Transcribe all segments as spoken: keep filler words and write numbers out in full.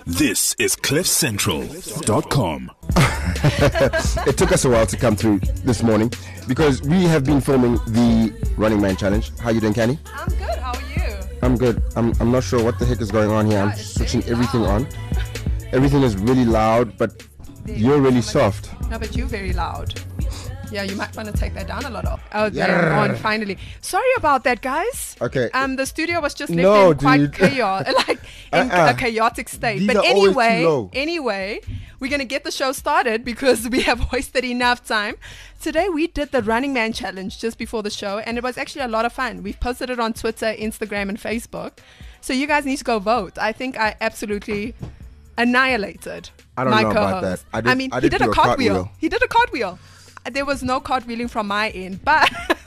This is cliff central dot com. It took us a while to come through this morning because we have been filming the Running Man Challenge. How you doing, Kenny? I'm good. How are you? I'm good. I'm I'm not sure what the heck is going on here. I'm switching everything on. Everything is really loud, but you're really soft. No, but you're very loud. Yeah, you might want to take that down a lot. Of. Oh, Yeah. they're on finally. Sorry about that, guys. Okay. Um, the studio was just left No, in quite dude. chaos, like in Uh-uh. a chaotic state. These but are always too anyway, low. anyway, we're gonna get the show started because we have wasted enough time. Today we did the Running Man Challenge just before the show, and it was actually a lot of fun. We've posted it on Twitter, Instagram, and Facebook. So you guys need to go vote. I think I absolutely annihilated I don't my know co-host. about that. I did- mean, I he did did a do a cartwheel. cartwheel. He did a cartwheel. There was no cartwheeling from my end, but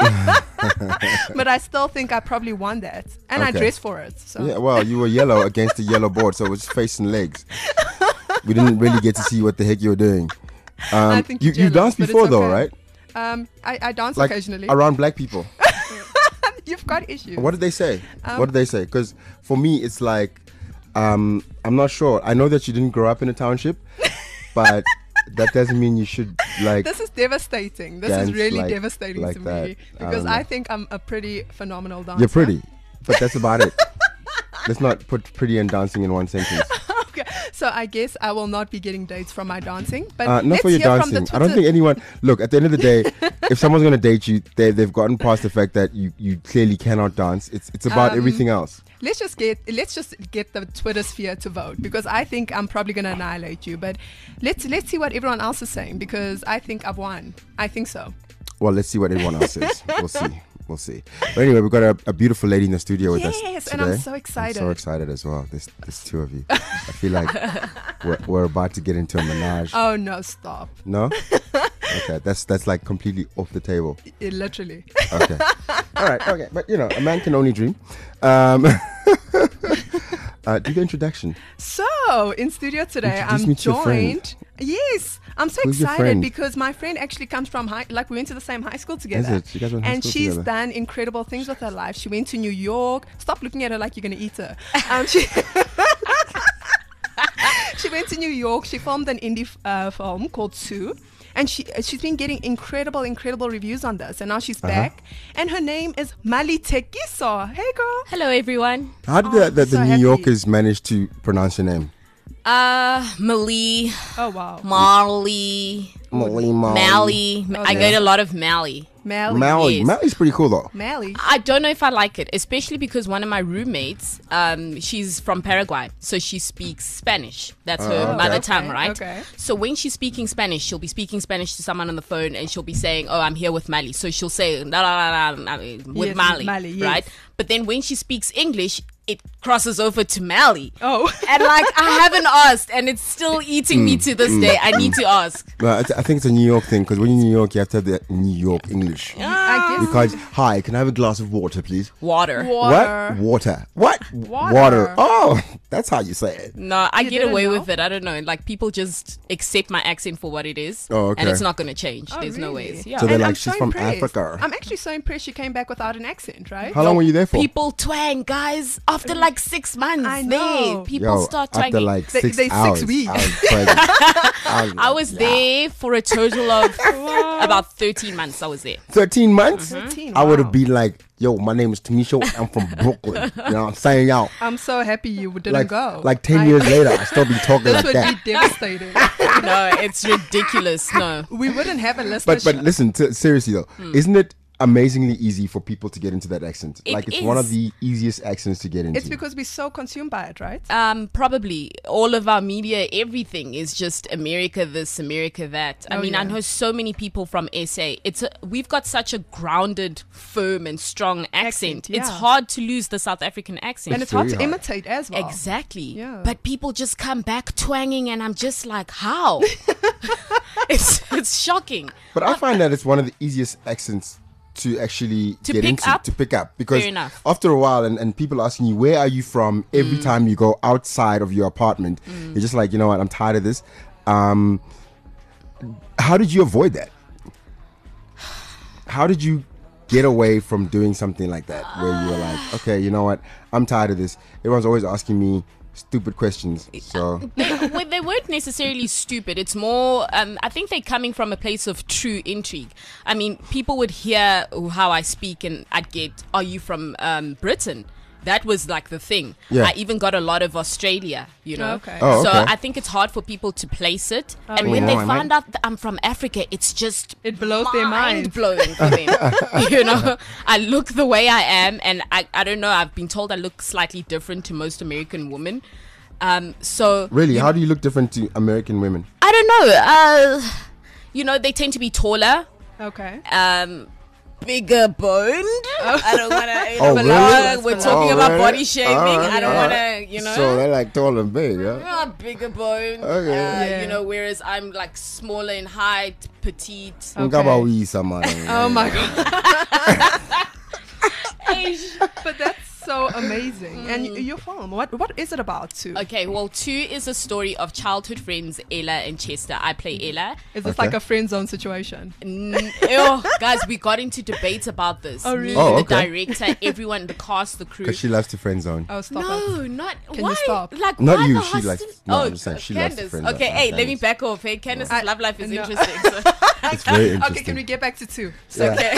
but I still think I probably won that, and I Okay. dressed for it. So Yeah, well, you were yellow against the yellow board, so it was face and legs. We didn't really get to see what the heck you were doing. Um, I think you you're you jealous, danced but it's before, though, okay. right? um, I, I dance Like occasionally. around black people. You've got issues. What did they say? Um, what did they say? Because for me, it's like, um, I'm not sure. I know that you didn't grow up in a township, but that doesn't mean you should like. This is devastating. This dance is really like- devastating like to that. me I because don't I, know. think I'm a pretty phenomenal dancer. You're pretty, but that's about it. Let's not put pretty and dancing in one sentence. Okay, so I guess I will not be getting dates from my dancing, but Uh, not let's for your hear from the dancing. I don't Twitter- think anyone. Look, at the end of the day, if someone's going to date you, they, they've gotten past the fact that you, you clearly cannot dance. It's it's about Um, everything else. Let's just get let's just get the Twitter sphere to vote because I think I'm probably going to annihilate you. But let's let's see what everyone else is saying because I think I've won. I think so. Well, let's see what everyone else says. We'll see. We'll see. But anyway, we've got a, a beautiful lady in the studio with us Yes, today. and I'm so excited. I'm so excited as well. There's, there's two of you. I feel like we're, we're about to get into a menage. Oh no, stop! No? Okay, that's that's like completely off the table. It literally. Okay. All right. Okay. But you know, a man can only dream. Um, uh, do the introduction. So in studio today, Introduce I'm me to your friend. joined. Yes, I'm so Who's your excited friend? because my friend actually comes from high. Like we went to the same high school together. it? You guys went high and school she's together. done incredible things with her life. She went to New York. Stop looking at her like you're gonna eat her. Um, she. She went to New York. She filmed an indie f- uh, film called Sue. And she, uh, she's been getting incredible, incredible reviews on this. And now she's Uh-huh. back. And her name is Mali Tekiso. Hey, girl. Hello, everyone. How did Oh, the, the, I'm so the New happy. Yorkers manage to pronounce your name? Uh, Malie, Oh, wow. Marley, Molly, Molly. Mally. Oh, I yeah. go to a lot of Mally. Mali. Mally. Yes. Mally's pretty cool though. Mali. I don't know if I like it, especially because one of my roommates, um, she's from Paraguay, so she speaks Spanish. That's her okay. mother Okay, tongue, right? okay. So when she's speaking Spanish, she'll be speaking Spanish to someone on the phone, and she'll be saying, "Oh, I'm here with Mali." So she'll say, "La la la la, la with Yes, Mali," Mali, yes. right? But then when she speaks English, it crosses over to Mali. Oh. And like I haven't asked, and it's still eating me to this day. I need to ask. Well, I, th- I think it's a New York thing because when you're in New York, you have to have the New York English. I You guess. can't. Hi, can I have a glass of water, please? Water. Water. What? Water. What? Water. Oh, that's how you say it. No, I You get didn't away know? with it. I don't know. Like people just accept my accent for what it is. Oh, okay. And it's not going to change. Oh, There's no really? ways. Yeah. So they're And like, I'm she's so from impressed. Africa. I'm actually so impressed she came back without an accent, right? How long were you there for? People twang, guys. After like six months, I there, know. people Yo, start after twanging. like They- six they six hours. weeks. I was pregnant. I was, I was like, there for a total of about thirteen months. I was there. thirteen months? thirteen, I would have wow. been like, yo, my name is Tamisha. I'm from Brooklyn. You know what I'm saying? Yo. I'm so happy you didn't Like, go. like ten I- years later, I still be talking This like would that. be devastating. No, it's ridiculous. No. We wouldn't have a listenership. But but listen, t- seriously though, isn't it amazingly easy for people to get into that accent? It like it's one of is. the easiest accents to get into. It's because we're so consumed by it, right? Um, probably all of our media, everything is just America this, America that. I Oh, mean, I yeah. know so many people from S A. It's a, we've got such a grounded, firm, and strong accent. Accent, It's yeah. hard to lose the South African accent. And it's hard to very hard. imitate as well. Exactly. Yeah. But people just come back twanging, and I'm just like, how? it's it's shocking. But I find that it's one of the easiest accents to actually To get pick into, up? to pick up. Because Fair enough. after a while, and, and people asking you, where are you from? Every Mm. time you go outside of your apartment, you're just like, you know what, I'm tired of this. Um, how did you avoid that? How did you get away from doing something like that where you were like, okay, you know what, I'm tired of this. Everyone's always asking me, stupid questions. So they, well, they weren't necessarily stupid. It's more, um, I think they're coming from a place of true intrigue. I mean, people would hear how I speak and I'd get, are you from um, Britain? That was like the thing. Yeah. I even got a lot of Australia, you know. Okay. Oh, So okay. I think it's hard for people to place it. Oh, and when yeah. they Oh, I find might- out that I'm from Africa, it's just It blows their mind. blowing for them. You know, I look the way I am, and I, I don't know. I've been told I look slightly different to most American women. Um, so really, how do you look different to American women? I don't know. Uh, you know, they tend to be taller. Okay. Um, bigger boned. I don't want to. Oh, really? We're talking Oh, about really? body shaming. Alright, I don't want alright. to. You know. So they're like tall and big, yeah? Ah, bigger bone. Okay. Uh, Yeah. You know, whereas I'm like smaller in height, petite. Okay. Oh Oh my god. Eish. But that's so amazing. And y- your film, what what is it about too? Okay, well, two is a story of childhood friends Ella and Chester. I play Ella. Is this Okay. like a friend zone situation? N- oh, guys, we got into debates about this. Oh, really? Me, Oh, the okay. director, everyone, the cast, the crew. Because she loves to friend zone. Oh, stop No, it. not. Can you why? stop? Like, Not why you, the she hostel- likes- no, oh, I'm just saying she loves to Candace. friend Okay, zone. hey, Yeah, let me Candace. back off. Hey, Candace's I- love life is no. interesting. So. It's very interesting. Okay, can we get back to two? Yeah. Okay.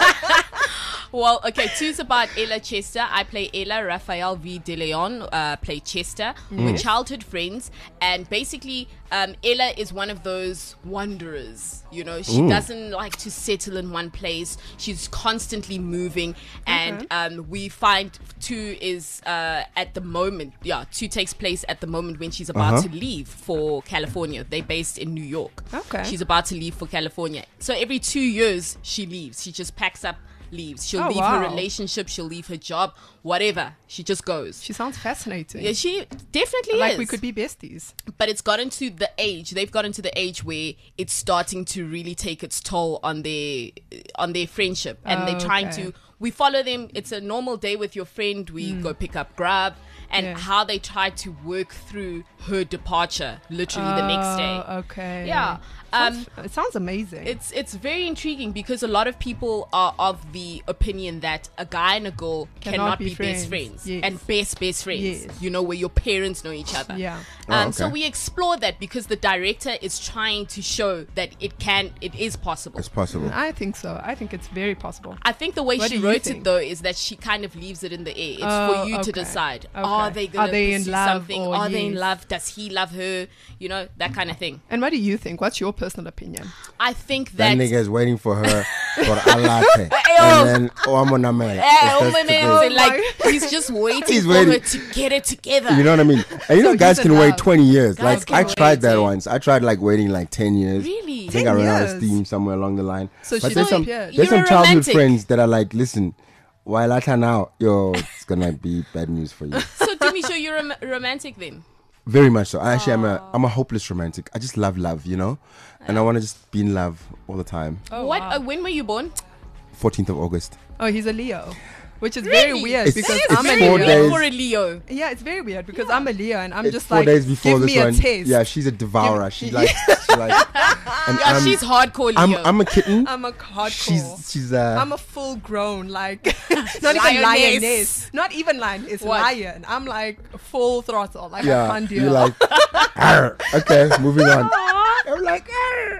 Well, okay, two's about Ella Chester. I play Ella. Raphael V. De Leon uh, play Chester. Mm. We're childhood friends. And basically, um, Ella is one of those wanderers. You know, she Mm. doesn't like to settle in one place. She's constantly moving. And um, we find two is uh, at the moment, yeah, two takes place at the moment when she's about Uh-huh. to leave for California. They're based in New York. Okay. She's about to leave for California. So every two years, she leaves. She just packs up, leaves. She'll Oh, leave her wow. relationship. She'll leave her job. Whatever. She just goes. She sounds fascinating. Yeah, she definitely like is. we could be besties. But it's gotten to the age. They've gotten to the age where it's starting to really take its toll on their on their friendship, and Oh, they're trying okay. to. We follow them. It's a normal day with your friend. We go pick up Grub, and Hmm. Yeah. how they try to work through her departure, literally the next day. Oh, okay. Yeah. Um, Sounds- it sounds amazing. It's it's very intriguing because a lot of people are of the opinion that a guy and a girl Cannot cannot, be be, best friends. friends Yes. and best best friends. Yes. You know, where your parents know each other. Yeah. Um, Oh, So okay. we explore that because the director is trying to show that it can, it is possible. It's possible. I think so. I think it's very possible. I think the way What she do you wrote think? it though is that she kind of leaves it in the air. It's Oh, for you to okay. decide. Okay. Are they going Are they in pursue love something? or Are they in yes? love? Does he love her? You know, that kind of thing. And what do you think? What's your personal opinion? I think That that. nigga is waiting for her for a latte. oh. And then, oh, I'm on a man. Eh, oh my man, Oh like my- he's just waiting He's for waiting. her to get it together. You know what I mean? And you know, So guys he's in can wait love. twenty years. Guys like, can I tried wait, that eh? once. I tried, like, waiting, like, ten years. Really? I think I ten ran out of years? steam somewhere along the line. So but she there's don't- some, yeah. there's You're some a childhood romantic. friends that are like, listen, while I turn out, yo, it's going to be bad news for you. So Dimisho, you're rom- romantic then? Very much so. I actually am a, I'm a hopeless romantic. I just love love, you know? And I want to just be in love all the time. Oh, what? wow. Uh, when were you born? fourteenth of August. Oh, he's a Leo, which is very Really? weird It's- because it's I'm a four Leo. days. For a Leo. Yeah, it's very weird because I'm a Leo and I'm It's just four like, days before give this me one. a taste. Yeah, she's a devourer. Give- She likes, she likes. And Yeah, I'm, she's hardcore Leo. I'm, I'm a kitten. I'm a hardcore. She's, she's, uh, I'm a full grown, like, not even Lioness. lioness. Not even lioness, What? lion. I'm like full throttle. Like, I yeah, can't deal. you're like, "Arr." Okay, moving on. I'm like, "Arr,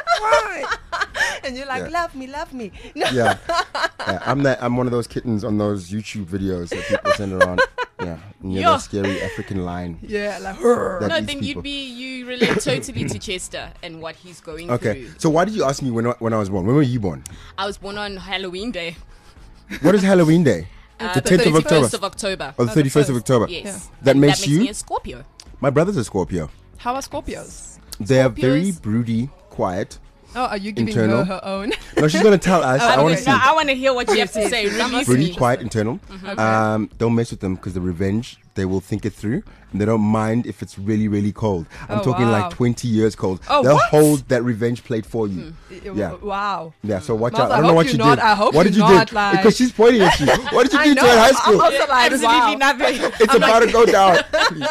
why? and you're like, Yeah. love me, love me. No. Yeah. yeah, I'm that. I'm one of those kittens on those YouTube videos that people send around. Yeah, and you're Yeah. that scary African lion. Yeah, like, "Rrr." That no, eats then people. you'd be, you relate totally to Chester and what he's going Okay, through. so why did you ask me when I- when I was born? When were you born? I was born on Halloween Day. What is Halloween Day? Uh, The tenth of October. thirty-first of October. Or the thirty-first of October? Yes. Yeah. That And makes that makes you? me a Scorpio. My brother's a Scorpio. How are Scorpios? They are very Scorpios- broody, quiet. Oh, are you giving Internal. her her own? No, she's gonna tell us. I I'm want to gonna- see. no, I want to hear what you have to Yes, say. yes, yes. Release Pretty me. quiet, internal. Um, don't mess with them because the revenge, they will think it through. And they don't mind if it's really, really cold. I'm Oh, talking wow. like twenty years cold. Oh, They'll what? hold that revenge plate for you. Yeah. Wow. Yeah, so watch Miles, out. I I don't know hope what you you not- did. I hope what you did you not, do? like- Because she's pointing at you. What did you I do know. to her in high I'm school? also like, Absolutely wow. nothing. It's about to go down. Please.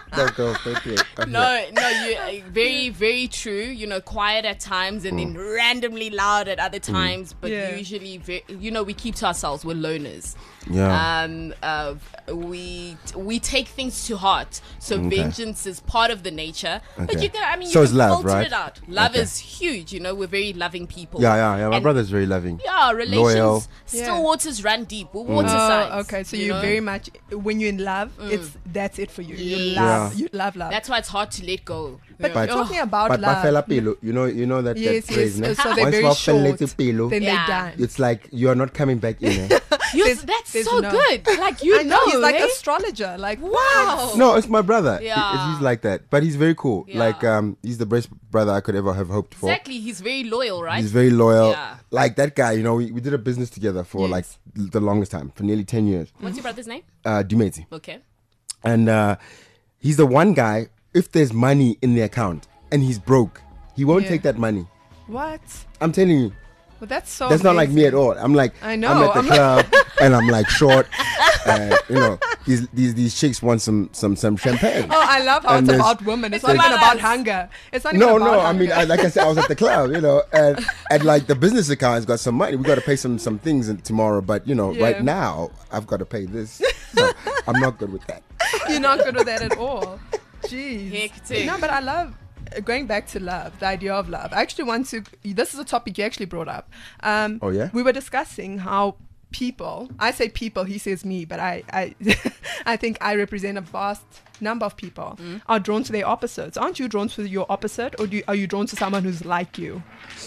No, girls, don't do it. Okay. No, no, you uh, very, very true. You know, quiet at times and then randomly loud at other times. But Yeah. usually, ve- you know, we keep to ourselves. We're loners. Yeah. Um, uh, we we take things to heart. So Okay. vengeance is part of the nature. But Okay. you can, I mean, So you is can love, filter right? it out. Love Okay. is huge. You know, we're very loving people. Yeah, yeah, yeah. My And- brother's very loving. Yeah, relations. Loyal. Still Yeah. waters run deep. We're water Oh, signs. okay. So you you know? very much when you're in love, it's that's it for you. You Yes. love, Yeah. you love love. That's why it's hard to let go. but But- talking about But love, bafela pelo, you know, you know that, yes, that phrase, yes. ne? So they're Once very wafelletse short. pelo, Then Yeah. they're done. it's like you are not coming back in. Eh? You, There's- that's there's so no- good. Like you I know, he's like eh? astrologer. Like Wow. No, it's my brother. He- Yeah. he's like that, but he's very cool. Yeah. Like, um, he's the best brother I could ever have hoped for. Exactly. He's very loyal, right? He's very loyal. Yeah. Like that guy, you know, we, we did a business together for Yes. like l- the longest time, for nearly ten years. What's your brother's name? Uh, Dumeti. Okay. And uh, he's the one guy, if there's money in the account and he's broke, he won't Yeah. take that money. what? I'm telling you, Well, that's so. that's not like me at amazing. all. I'm like, I know, I'm at the I'm club and I'm like short. Uh, you know, these, these these chicks want some some some champagne. Oh, I love how And it's there's- about women. It's not It's even about about us. hunger. It's not even No, about no. I hunger. mean, I, like I said, I was at the club, you know, and and like the business account's got some money. We got to pay some some things in, tomorrow, but you know, Yeah. right now I've got to pay this. So I'm not good with that. You're not good with that at all. Jeez. Hectic. No, but I love uh, going back to love, the idea of love. I actually want to. This is a topic you actually brought up. Um, Oh, yeah? We were discussing how people. I say people. He says me, but I. I, I think I represent a vast number of people Mm. are drawn to their opposites. Aren't you drawn to your opposite, or do you, are you drawn to someone who's like you?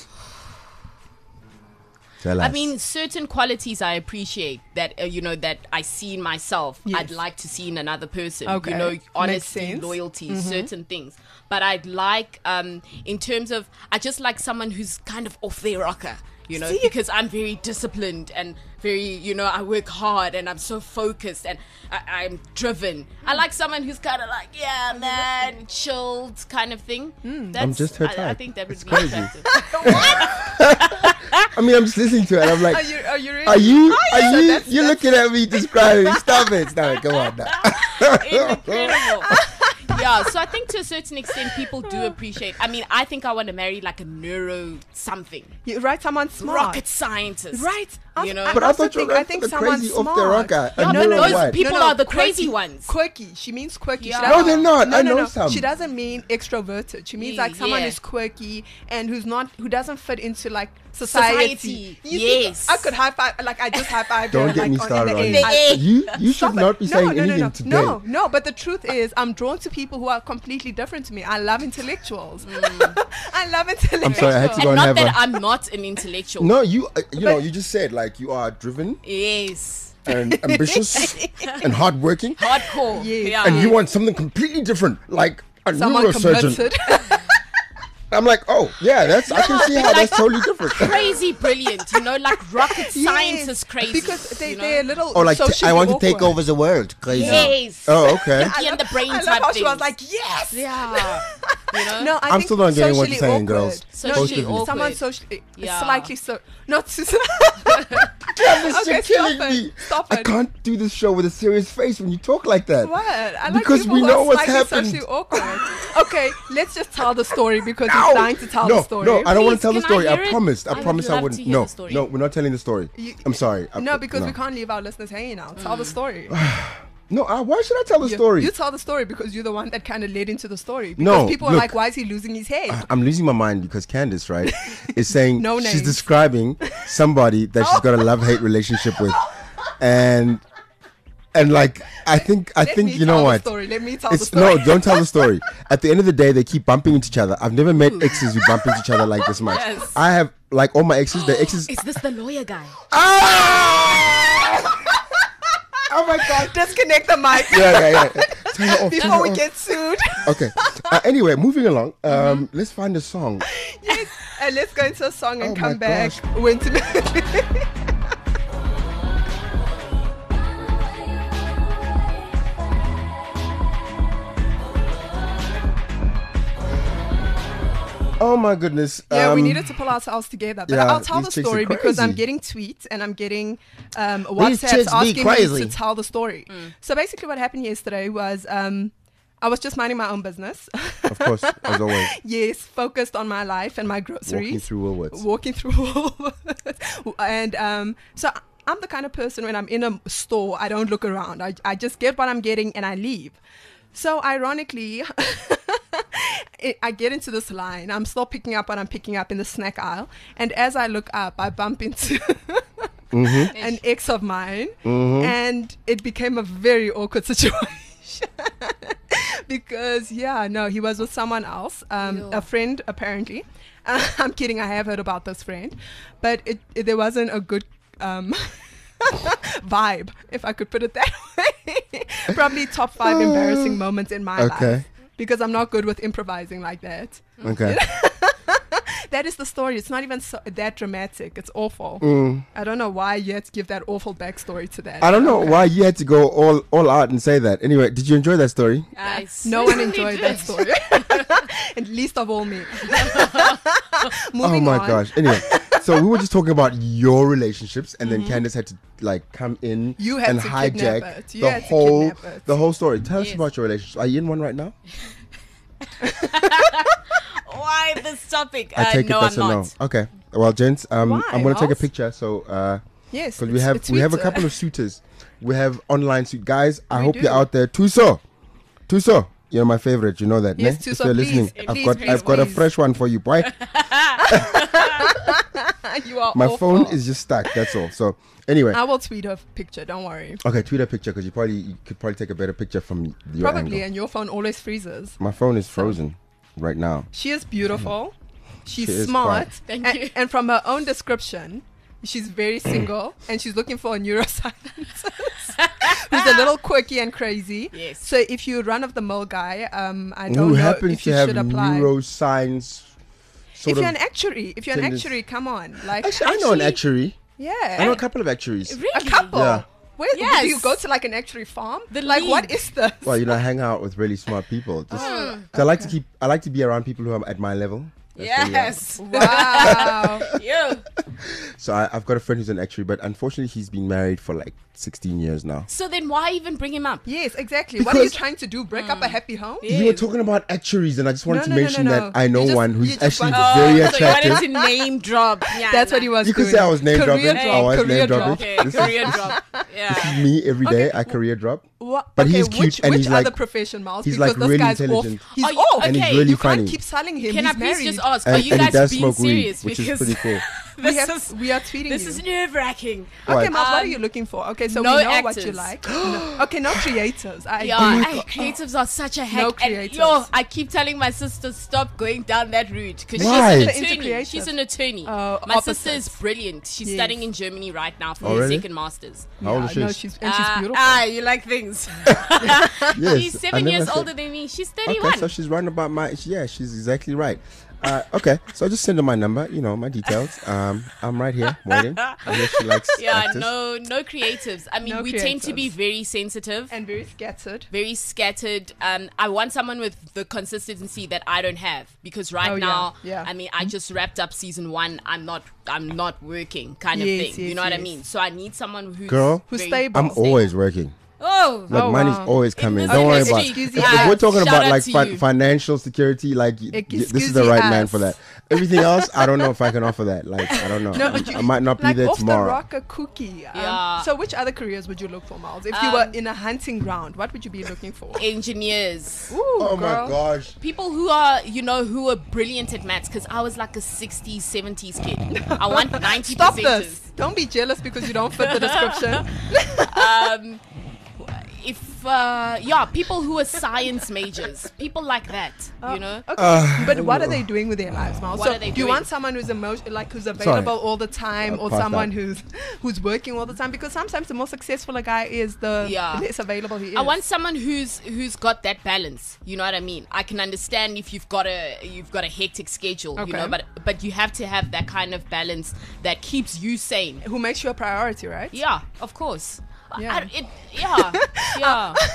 Tell I us. mean, certain qualities I appreciate that uh, you know that I see in myself. Yes. I'd like to see in another person. Okay. You know, Makes honesty, sense. Mm-hmm. loyalty, certain things. But I'd like, um, in terms of, I just like someone who's kind of off their rocker. You know, See? because I'm very disciplined and very, you know, I work hard and I'm so focused and I, I'm driven. I like someone who's kind of like, yeah, man, chilled kind of thing. That's, I'm just her I, I type. think that would It's be crazy. attractive. I mean, I'm just listening to it. I'm like, Are you? Are you? Really? are you? Oh, Are yeah, you? that's- You're that's- looking at me describing. Stop it. Stop it. Come on now. Incredible. Yeah, so I think to a certain extent people do appreciate. I mean, I think I want to marry like a neuro something, You right? Someone smart. rocket scientist, Right. You know, But I also thought you think, were I think the someone crazy smart. off the rocker. Yeah, A but neuro those what? people are the crazy ones. Quirky. She means quirky. Yeah. She No, doesn't- they're not. No, I no, know no. some. She doesn't mean extroverted. She means like someone Yeah. who's quirky and who's not, who doesn't fit into like society. Society. You think Yes. I could high five. Like I just high five. Don't her, get like, me on- in started the on air. you. I- You you Stop should it. not be no, saying no, no, anything no. today. No, no, but the truth is, I'm drawn to people who are completely different to me. I love intellectuals. I love intellectuals. I'm sorry, I had to go and and not have that a. I'm not an intellectual. No, you uh, you know But- you just said like you are driven Yes. and ambitious and hardworking, Hardcore. Yes. Yeah. and you want something completely different, like a Someone neurosurgeon. committed. I'm like, oh yeah, that's I can see how that's totally different. Crazy brilliant, you know, like rocket science Yes, is crazy. because they, you know? they're a little. Oh, like t- socially I want to take awkward. over the world. Crazy. Yes. Oh, okay. Pinky and the brain I love type how she was things. like, yes. Yeah. You know? No, I I'm think still not getting what socially you're saying, awkward. girls. No, Socially she- awkward. someone socially, Yeah. slightly so, not. Damn, this Okay, you're stop killing it. me. Stop I it. can't do this show with a serious face when you talk like that. What? I like Because people we who know are what's slightly happened. socially awkward. Okay, let's just tell the story because No, we're dying to tell no, the story. no, I don't want Please, to tell the can I story. I, hear it? promised. I, I would promised I love wouldn't. to hear No, the story. no, we're not telling the story. You- I'm sorry. I, No, because no. we can't leave our listeners hanging out. Tell the story. No, uh, why should I tell the You- story? You tell the story because you're the one that kind of led into the story. Because No, people are look. like, why is he losing his head? I'm losing my mind because Candace, right, is saying No she's names. describing somebody that she's got a love-hate relationship with, and and like I think I Let think me you tell know the what? story. Let me tell the It's story. no, don't tell the story. At the end of the day, they keep bumping into each other. I've never met exes who bump into each other like this much. Yes. I have like all my exes. The exes. Is this the lawyer guy? Ah! Oh my god! Disconnect the mic Yeah, yeah, yeah. Turn it off. turn before it we off. get sued. Okay. Uh, anyway, moving along. Um, Mm-hmm. let's find a song. Yes, and let's go into a song and Oh come my back. gosh. When to Oh my goodness. Yeah, we Um, needed to pull ourselves together. But yeah, I'll tell the these chicks are story because I'm crazy. getting tweets and I'm getting um, chicks WhatsApps be asking me crazy. to tell the story. So basically, what happened yesterday was um, I was just minding my own business. Of course, as always. Yes, focused on my life and my Walking groceries. through Woolworths. Walking through Woolworths. And um, so I'm the kind of person when I'm in a store, I don't look around. I, I just get what I'm getting and I leave. So ironically, it, I get into this line. I'm still picking up what I'm picking up in the snack aisle. And as I look up, I bump into Mm-hmm. an ex of mine. Mm-hmm. And it became a very awkward situation. Because, yeah, no, he was with someone else, um, Ew. a friend, apparently. Uh, I'm kidding. I have heard about this friend. But it, it, there wasn't a good um, vibe, if I could put it that way. Probably top five embarrassing moments in my Okay. life. Because I'm not good with improvising like that. Okay. That is the story. It's not even so, that dramatic. It's awful. Mm. I don't know why you had to give that awful backstory to that. I don't know Okay. why you had to go all, all out and say that. Anyway, did you enjoy that story? I No one certainly enjoyed did. that story. And least of all me. Oh Moving my on. gosh. Anyway, so we were just talking about your relationships, and then Candace had to like come in Mm-hmm. You had and to hijack kidnap it. You the had to whole kidnap it. the whole story. Tell us Yes. about your relationship. Are you in one right now? Why this topic? I Uh, take no, it that's I'm a not. no. Okay. Well, gents, um, Why, I'm gonna take a Miles? picture. So, uh, Yes. because we it's- have it's we have a sweet, couple uh, of suitors. We have online suit guys. I We hope do. you're out there. Tuso, Tuso, you're my favorite. You know that, Yes, ne? If Tuso, you're please, listening, I've please, got please, I've got a please. fresh one for you, boy. You are My awful. phone is just stuck. That's all. So anyway, I will tweet a picture. Don't worry. okay, tweet a picture because you probably you could probably take a better picture from your Probably, angle. and your phone always freezes. My phone is frozen right now. She is beautiful. She's She is smart. quite. Thank and, you. and from her own description, she's very single and she's looking for a neuroscientist who's a little quirky and crazy. Yes. So if you run of the mill guy, um, I don't Who know happens if to you have should apply. neuroscience? Sort If you're of an actuary, if you're an tendency- actuary, come on, like Actually, I know an Actually- actuary. yeah, I know a couple of actuaries. Really? a couple. Yeah. Where Yes. do you go to, like an actuary farm? The like what league. is this? Well, you know, I hang out with really smart people. Just, Oh, 'cause I like to keep. I like to be around people who are at my level. That's where we are. Yes. Wow. You. So I, I've got a friend who's an actuary, but unfortunately, he's been married for like sixteen years now. So then why even bring him up? Yes, exactly. What are you Because- trying to do? Break up a happy home? You were talking about actuaries, and I just wanted No, to no, no, mention no, that no. I know You just- one you who's just actually want- very Oh, so you attractive. wanted to name drop. Yeah, That's nah. what he was You could doing. say I was name Career dropping. drop, I was career name drop. dropping. Okay, This is- career drop. Yeah. Me every day, Okay. I career drop. What? But okay, he's cute which, and which he's other like- profession, Miles? he's because like this really guy's intelligent. off. He's Are you- off. And he's okay, really You funny. can't keep selling him. Can He's I please married. just ask, And, are you and he guys does being smoke serious? weed, which is Because pretty cool. We, this have, is we are tweeting this you. is nerve wracking. Okay, What? Miles, what are Um, you looking for? Okay, so no we know what you actors. like. No. Okay, no creators. I Yeah, agree. hey, creatives are such a heck. No And, creatives. yo, I keep telling my sister stop going down that route because she's Why? an Into attorney. creative. She's an attorney. Oh, my sister is opposites. brilliant. She's Yes. studying in Germany right now for Oh, her really? second masters. How old is Yeah, she? no, she's and she's Ah, beautiful. Ah, you like things. Yes, She's I seven never years said- older than me. She's thirty-one. Okay, so she's right about my. Yeah, she's exactly right. Uh, okay, so I just send her my number, you know, my details. Um, I'm right here waiting. I guess she likes yeah, actors. no, no creatives. I mean, No we tend to be creatives. very sensitive. and very scattered. Very scattered. Um, I want someone with the consistency that I don't have because right Oh, yeah, now, yeah. I mean, I just wrapped up season one. I'm not, I'm not working, kind Yes, of thing. you yes, know what I yes. mean? So I need someone who's Girl, Who's very stable. I'm always working. Oh, Like Oh, money's wow. always coming. this Don't worry industry, about. excuse If, you, if we're ass. talking Shout about out like to fi- you. financial security, like y- y- Excuse this is the you, right man ass. for that. Everything else, I don't know if I can offer that. Like I don't know. No, but you, I might not be like there off tomorrow. the rock a cookie. Um, Yeah. So which other careers would you look for, Miles? If you were Um, in a hunting ground, what would you be looking for? engineers. Ooh, Oh girl. my gosh. People who are, you know, who are brilliant at maths because I was like a sixties, seventies kid. I want ninety Stop percent. this. Don't be jealous because you don't fit the description. um, if uh, yeah, people who are science majors, people like that, you know. Okay. but what are they doing with their lives, Miles? What so are they do you doing? want someone who's emo- like who's available all the time, I'll or pass someone that. who's who's working all the time? Because sometimes the more successful a guy is, the Yeah. less available he is. I want someone who's who's got that balance. You know what I mean? I can understand if you've got a you've got a hectic schedule, you Okay. know, but but you have to have that kind of balance that keeps you sane. who makes you a priority, right? Yeah, of course. Yeah. I, it, yeah, yeah.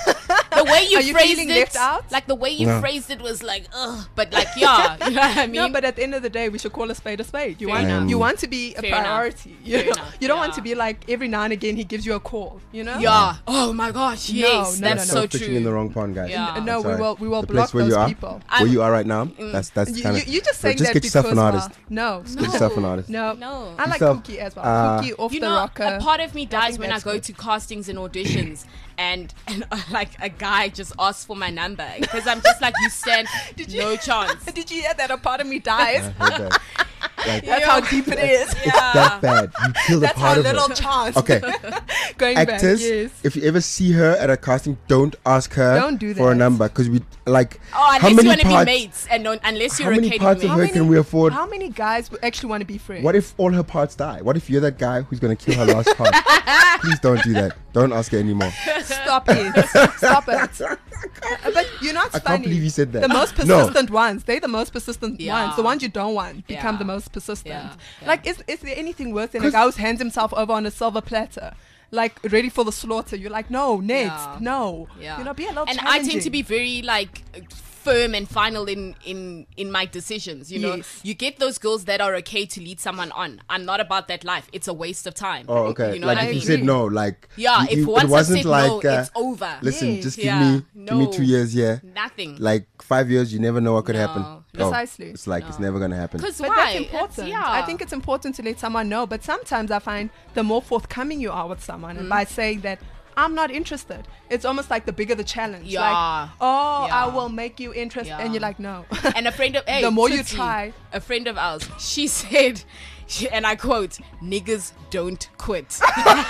the way you Are you phrased feeling it, left out? like the way you No. phrased it was like, ugh. But like, yeah, you know what I mean? No, but at the end of the day, we should call a spade a spade. You Fair want enough. you want to be a Fair enough. priority. You, Fair know? enough, you don't want yeah. to be like every now and again he gives you a call. You know? yeah. Oh my gosh. No, Yes, no, that's no, no. so fishing true. in the wrong pond, guys. Yeah. Uh, no, I'm we sorry. will we will The block place where those you are, people. where I'm- you are right now. That's that's You, kind you, of. you just saying just that get yourself because an uh, artist. no, Get yourself an artist. no, No. I like Yourself, Cookie as well. uh, Cookie off You the know, rocker. a part of me dies think when I that's go good. to castings and auditions, and and uh, like a guy just asks for my number because I'm just like, you stand Did you- no chance. Did you hear that? A part of me dies. I heard that. Like, That's how deep it is. it's that bad. You kill the That's part our of little her. chance. Okay, Going actors. back, yes. If you ever see her at a casting, don't ask her Don't do for a that. number because we like. Oh, how unless many you want to be parts? mates, and don't, unless you're How many okay parts with of me. her can we afford? How many guys would actually want to be friends? What if all her parts die? What if you're that guy who's gonna kill her last part? Please don't do that. Don't ask her anymore. Stop it. Stop it. Uh, But you know, it's I funny. can't believe you said that. The most No. persistent ones. They're the most persistent Yeah. ones. The ones you don't want become Yeah. the most persistent. Yeah. Yeah. Like, is, is there anything worse than a 'Cause- guy who hands himself over on a silver platter? Like, ready for the slaughter. You're like, no, next. Yeah. No. Yeah. You know, be a little And I tend to challenging. be very like firm and final in in in my decisions. You know, Yes. you get those girls that are okay to lead someone on. I'm not about that life. It's a waste of time. Oh, okay. You know like what if I you mean? said no, like Yeah, you, if you- once it I've wasn't said like no, uh, it's over. listen, Yes. just give Yeah, me give me no. two years here. Nothing. Like five years, you never know what could No. happen. Precisely. It's like it's never gonna happen. Because But why? that's It's- important. yeah. I think it's important to let someone know. But sometimes I find the more forthcoming you are with someone, and Mm. by saying that I'm not interested, it's almost like the bigger the challenge. Yeah. Like, oh, Yeah. I will make you interested, Yeah. and you're like, no. And a friend of hey, The more you Tootsie, try. a friend of ours, she said, she, and I quote, "Niggas don't quit."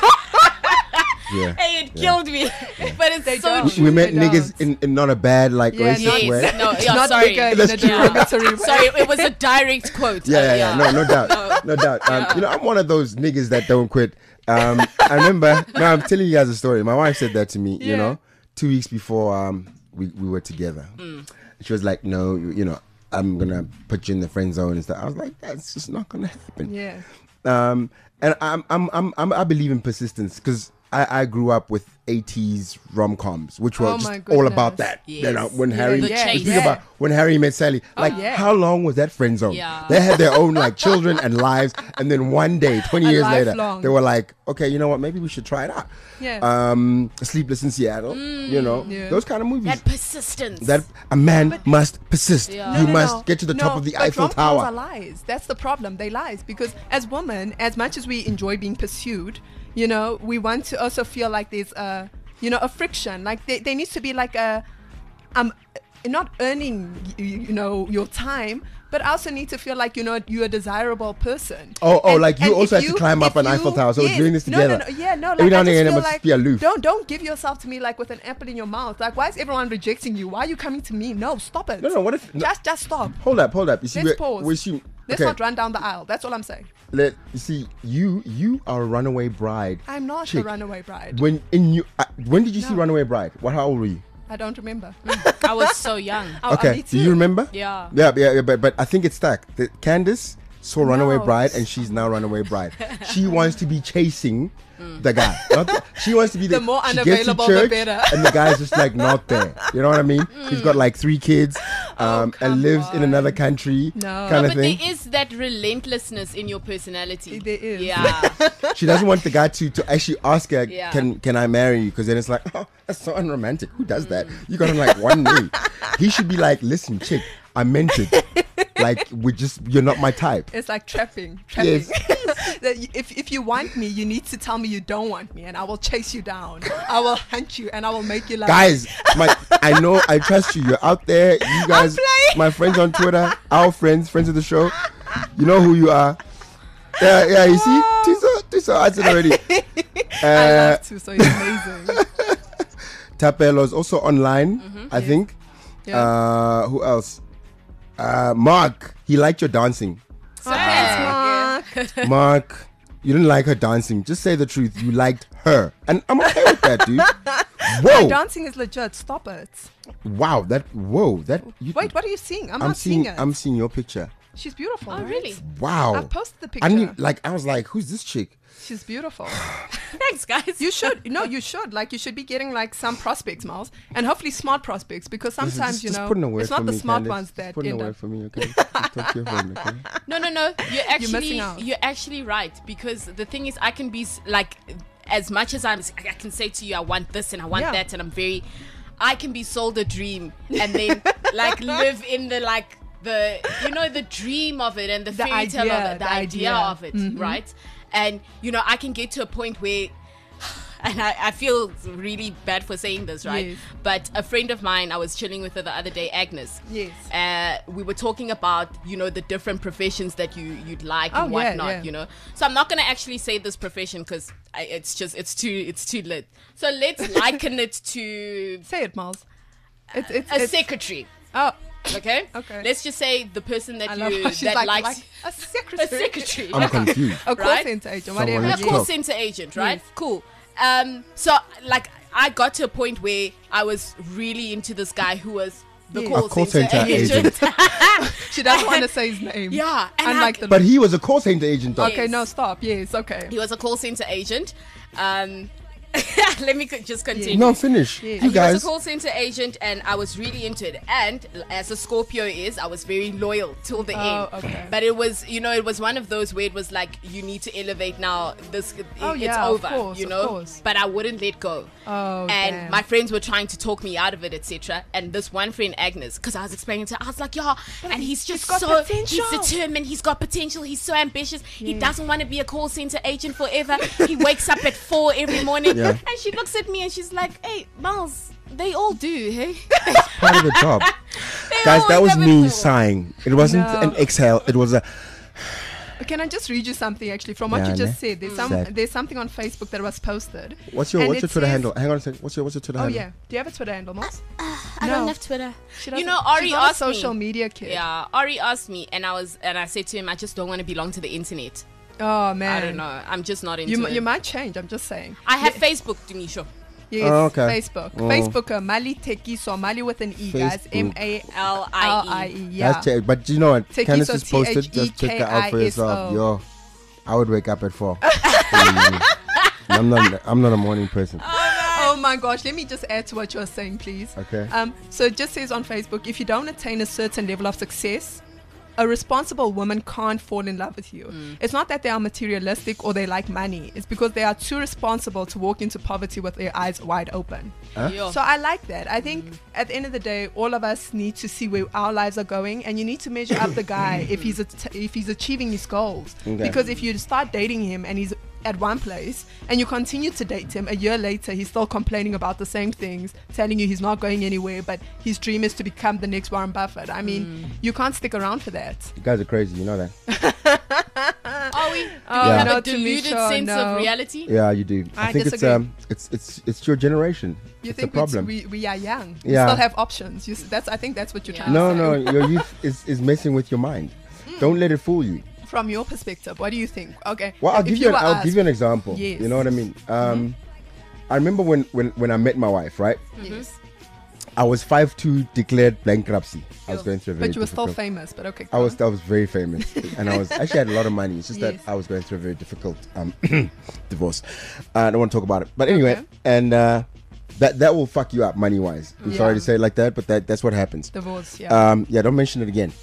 yeah. Hey, it Yeah. killed me, but it's They so don't. true. We meant They niggas don't. in, in not a bad like Yeah, racist no, Yes, way. no, yeah, not sorry. bigger in That's a true. derogatory way. Sorry, it was a direct quote. Yeah, Uh, yeah, yeah. No, no doubt, no doubt. Um, you know, I'm one of those niggas that don't quit. Um, I remember. No, I'm telling you guys a story. My wife said that to me. You Yeah. know, two weeks before um we, we were together. She was like, "No, you, you know, I'm gonna put you in the friend zone and stuff." I was like, "That's just not gonna happen." Yeah. Um, and I'm, I'm, I'm, I'm I believe in persistence because I, I grew up with eighties rom-coms, which were Oh just my all about goodness. that. You Yes. know, when Yeah, Harry, the you chase. speak Yeah. about when Harry met Sally. Like, yeah. how long was that friend zone? Yeah. They had their own like children and lives, and then one day, twenty A years later, lifelong. they were like, okay, you know what? Maybe we should try it out. Yeah. Um, Sleepless in Seattle. you know, Yeah. those kind of movies. That persistence. That a man must persist. Yeah. You No, no, must no. get to the No, top of the but Eiffel rom-coms Tower. are lies. That's the problem. They lies because as women, as much as we enjoy being pursued, you know, we want to also feel like there's a, you know, a friction. Like there, there needs to be like a, um, not earning, you, you know, your time, but I also need to feel like you know you're a desirable person. Oh, oh, And- like you and also if had to climb up if an Eiffel Tower, so we're yes. doing this No, no, together. no, yeah, no. Like, Every now I and just again, I feel must like, be aloof. Don't don't give yourself to me like with an apple in your mouth. Like, why is everyone rejecting you? Why are you coming to me? No, stop it. No, no, what if- no. just just stop? Hold up, hold up. You see, Let's we're, pause. we're assume- Let's okay. not run down the aisle. That's all I'm saying. Let you see you you are a runaway bride. I'm not chick. a runaway bride. When in you uh, when did you see No. Runaway Bride? What how old were you? I don't remember. I was so young. Oh, Okay, me do you too. remember? Yeah. Yeah, yeah, yeah but but I think it's stacked. The, Candace saw Runaway No. Bride and she's now Runaway Bride. She wants to be chasing the guy. Not the- she wants to be the, The more she gets to unavailable, the church better. And the guy's just like not there. You know what I mean? He's got like three kids um, come and lives in on. another country. No. Kind But of thing. there is that relentlessness in your personality. There is. Yeah. She doesn't want the guy to, to actually ask her, Yeah. can can I marry you? Because then it's like, oh, that's so unromantic. Who does that? You got him like one knee. He should be like, listen, chick, I meant it. Like, we just, you're not my type. It's like trapping. Trapping. Yes. That y- if, if you want me, you need to tell me you don't want me, and I will chase you down. I will hunt you, and I will make you laugh. Guys, my I know, I trust you. You're out there. You guys, playing. my friends on Twitter, our friends, friends of the show. You know who you are. Yeah, yeah, you see? Tiso, Tiso answered already. I Uh, love to, so it's amazing. Tapelo's also online, I think. Yeah. Uh, who else? Uh, Mark, he liked your dancing. Oh, thanks, Mark. Mark, you didn't like her dancing. Just say the truth. You liked her. And I'm okay with that, dude. Whoa. Dancing is legit. Stop it. Wow. That, whoa. That, you, Wait, what are you seeing? I'm, I'm not seeing, seeing it. I'm seeing your picture. She's beautiful. Oh, right? really? Wow. I posted the I picture. didn't, like, I was like, who's this chick? She's beautiful. Thanks, guys. You should. No, you should. Like, you should be getting like some prospects, Miles, and hopefully smart prospects, because sometimes just, you just know put in a word it's not for the me, smart Candace. ones Just that put in a end word up. for me, okay? Just talk to your friend, okay? No, no, no. You're actually missing out. you're actually right, because the thing is, I can be s- like, as much as I'm, I can say to you, I want this and I want Yeah. that, and I'm very, I can be sold a dream and then like live in the like the you know the dream of it and the, The fairy tale of idea, it, the, the idea. idea. of it, Mhm. right? And you know, I can get to a point where. And I, I feel really bad for saying this, right? Yes. But a friend of mine, I was chilling with her the other day, Agnes. Yes. Uh, we were talking about, you know, the different professions that you, you'd like Oh, and yeah, whatnot, yeah. you know? So I'm not going to actually say this profession because it's just, it's too, it's too lit. So let's liken it to Say it, Miles. It's it's, a it's secretary, oh, okay? Okay. Let's just say the person that I love you, how she's that like, likes like a a secretary. secretary. I'm confused. A call Right? center agent, Someone whatever. who's a yes. call talk. center agent, right? Yes. Cool. Um, so like I got to a point where I was really into this guy who was the Yes. call, A call center, center agent. She doesn't want to say his name. Yeah, and Unlike I- the But he was a call center agent, though. Okay, Yes. no, stop. Yes, okay. He was a call center agent. Um, let me co- just continue. No, finish. Yeah. You He guys. was a call center agent, and I was really into it. And as a Scorpio is, I was very loyal till the Oh, end. okay. But it was, you know, it was one of those where it was like, you need to elevate now. This, Oh, it's yeah, of over, course, you of know. course. But I wouldn't let go. Oh, and damn. my friends were trying to talk me out of it, et cetera. And this one friend, Agnes, because I was explaining to her, I was like, yeah, and he's just got so potential. he's determined. He's got potential. He's so ambitious. He Yeah. doesn't want to be a call center agent forever. He wakes up at four every morning, Yeah. and she looks at me and she's like, "Hey, Miles, they all do, hey." Part of the job. They Guys, always that was have it me full. sighing. It wasn't No. an exhale. It was a. Can I just read you something actually from what Yeah, you just ne? said? There's some Sad. there's something on Facebook that was posted. What's your And What's it your Twitter says- handle? Hang on a second. What's your What's your Twitter Oh handle? yeah. Do you have a Twitter handle, Moss? I No. don't have Twitter. She You doesn't- know, Ari she's not a asked me. social media kid. Yeah, Ari asked me, and I was, and I said to him, I just don't want to belong to the internet. Oh man. I don't know. I'm just not into You m- it. you might change. I'm just saying. I have Facebook, Denisha. Yes. Oh, okay. Facebook. Oh. Facebook. Uh, Mali Tekiso. Mali with an E, guys. Facebook. M A L L I I E. E. Yeah. That's check. But you know what? Tekiso, Candace just posted. Just check that out for yourself. T H E K I S O. Yo, I would wake up at four. Mm. I'm not. I'm not a morning person. Oh my gosh, let me just add to what you're saying, please. Okay. Um, so it just says on Facebook, if you don't attain a certain level of success, a responsible woman can't fall in love with you. It's not that they are materialistic or they like money. It's because they are too responsible to walk into poverty with their eyes wide open. Huh? Yo. So I like that. I think at the end of the day, all of us need to see where our lives are going, and you need to measure up the guy if he's at- if he's achieving his goals. Okay. Because if you start dating him and he's at one place and you continue to date him, a year later he's still complaining about the same things, telling you he's not going anywhere, but his dream is to become the next Warren Buffett. I mean, you can't stick around for that. You guys are crazy. You know that. Are we? Do Oh, we have no, a deluded Tamisha, sense no. of reality? Yeah, you do. I, I think it's disagree. um, it's it's it's your generation. You it's think a problem. We, we are young. Yeah. We still have options. You, s- that's I think that's what you're Yeah. trying no, to say. no, your youth is is messing with your mind. Don't let it fool you. From your perspective, what do you think? Okay. Well, I'll if give you, an, were I'll us- give you an example. Yes. You know what I mean? Um, I remember when, when, when I met my wife, right? Yes. I was five two, declared bankruptcy. I was Yo. going through a very But you were still difficult- famous, but okay. I was I was very famous, and I was actually had a lot of money. It's just Yes. that I was going through a very difficult um, divorce. Uh, I don't want to talk about it, but anyway, Okay. and uh, that that will fuck you up money wise. I'm sorry Yeah. to say it like that, but that that's what happens. divorce, yeah. Um, yeah, don't mention it again.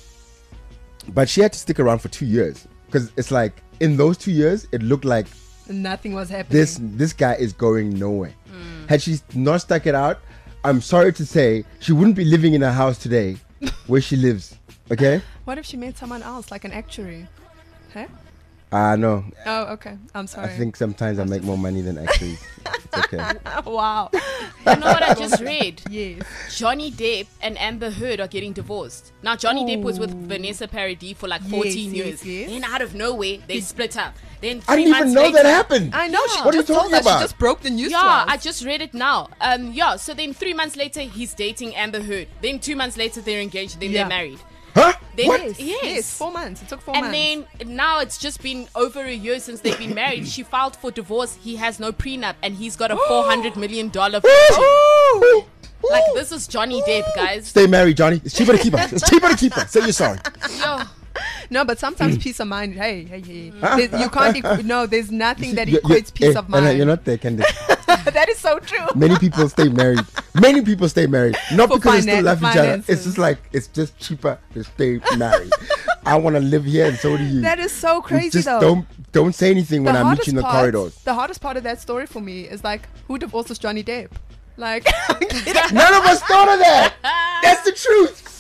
But she had to stick around for two years because it's like in those two years, it looked like Nothing was happening. this this guy is going nowhere. Had she not stuck it out, I'm sorry to say she wouldn't be living in a house today where she lives. Okay? What if she met someone else, like an actuary? Huh? Uh no. Oh, okay. I'm sorry. I think sometimes I make more money than actually. It's okay. wow. You know what I just read? Yes. Johnny Depp and Amber Heard are getting divorced. Now, Johnny Depp was with Ooh. Vanessa Paradis for like Yes, fourteen yes, years. yes. Then, out of nowhere, they split up. Then, I three didn't even months know later, that happened. I know. She What are you just told talking us. about? She just broke the news to Yeah, us. I just read it now. Um, yeah. So then, three months later, he's dating Amber Heard. Then, two months later, they're engaged. Then Yeah. they're married. Huh? Then, What? Yes, Yes. yes. Four months. It took four And months. then now it's just been over a year since they've been married. She filed for divorce. He has no prenup, and he's got a four hundred million dollar fortune. Ooh. Like, Ooh. this is Johnny Depp, guys. Stay married, Johnny. It's cheaper to keep her. It's cheaper to keep her. Say you're sorry. Yo, No, but sometimes peace of mind. Hey, hey, hey. There's- you can't. Equ- no, there's nothing that You- you- equates peace eh, of and, uh, mind. You're not there, Candice. That is so true. Many people stay married. Many people stay married. Not For because they still finan- love each other. It's finances. just like it's just cheaper to stay married. I want to live here, and so do you. That is so We crazy, just though. don't don't say anything when I meet hardest you in the part- corridors. The hardest part of that story for me is like, who divorces Johnny Depp? Like, None of us thought of that. That's the truth.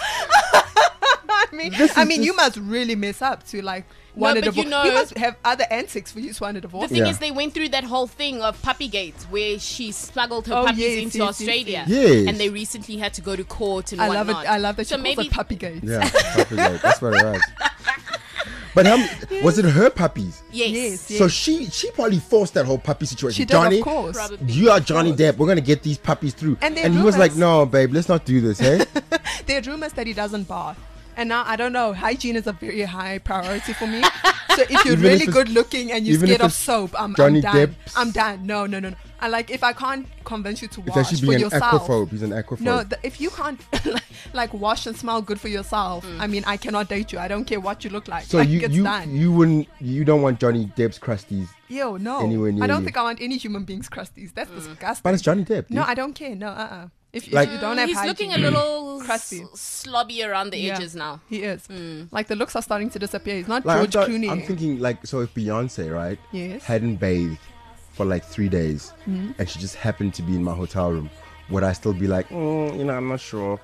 I mean, This I is mean, you just- must really mess up to like want to but you divorce. You, know- must have other antics for you to want to The divorce. thing Yeah. is, they went through that whole thing of Puppygate, where she smuggled her Oh, puppies yes, into yes, yes, Australia, yes. Yes. and they recently had to go to court and I love it. whatnot. I love that so she maybe calls it Puppygate. Yeah, puppy That's what it was. But how, was it her puppies? yes, Yes, yes. So she she probably forced that whole puppy situation. She did, Johnny, of course. Probably. you are Johnny Depp. We're gonna get these puppies through. And And, there he was like, rumors- "No, babe, let's not do this, hey." There are rumors that he doesn't bath. And now I don't know. Hygiene is a very high priority for me. So if you're Even if really it's- good looking and you're even scared if of it's soap, I'm, Johnny I'm done. Depp's- I'm done. No, no, no, no. I like if I can't convince you to It's wash actually for being an yourself. aquaphobe. He's an aquaphobe. No, the, if you can't like wash and smell good for yourself, I mean, I cannot date you. I don't care what you look like. so like, you it's you done. you wouldn't you don't want Johnny Depp's crusties, Yo, no. anywhere near I don't you. think I want any human beings crusties. That's disgusting. but it's Johnny Depp. No, dude. I don't care. No, uh-uh. If, Like- if you don't have He's hygiene, looking a little Crusty. s- slobby around the Yeah, edges now. He is. Like the looks are starting to disappear. He's not Like, I'm, George thought- Clooney. I'm thinking like, so if Beyonce, right, Yes. hadn't bathed for like three days, Mm-hmm. and she just happened to be in my hotel room, would I still be like, mm, you know, I'm not sure.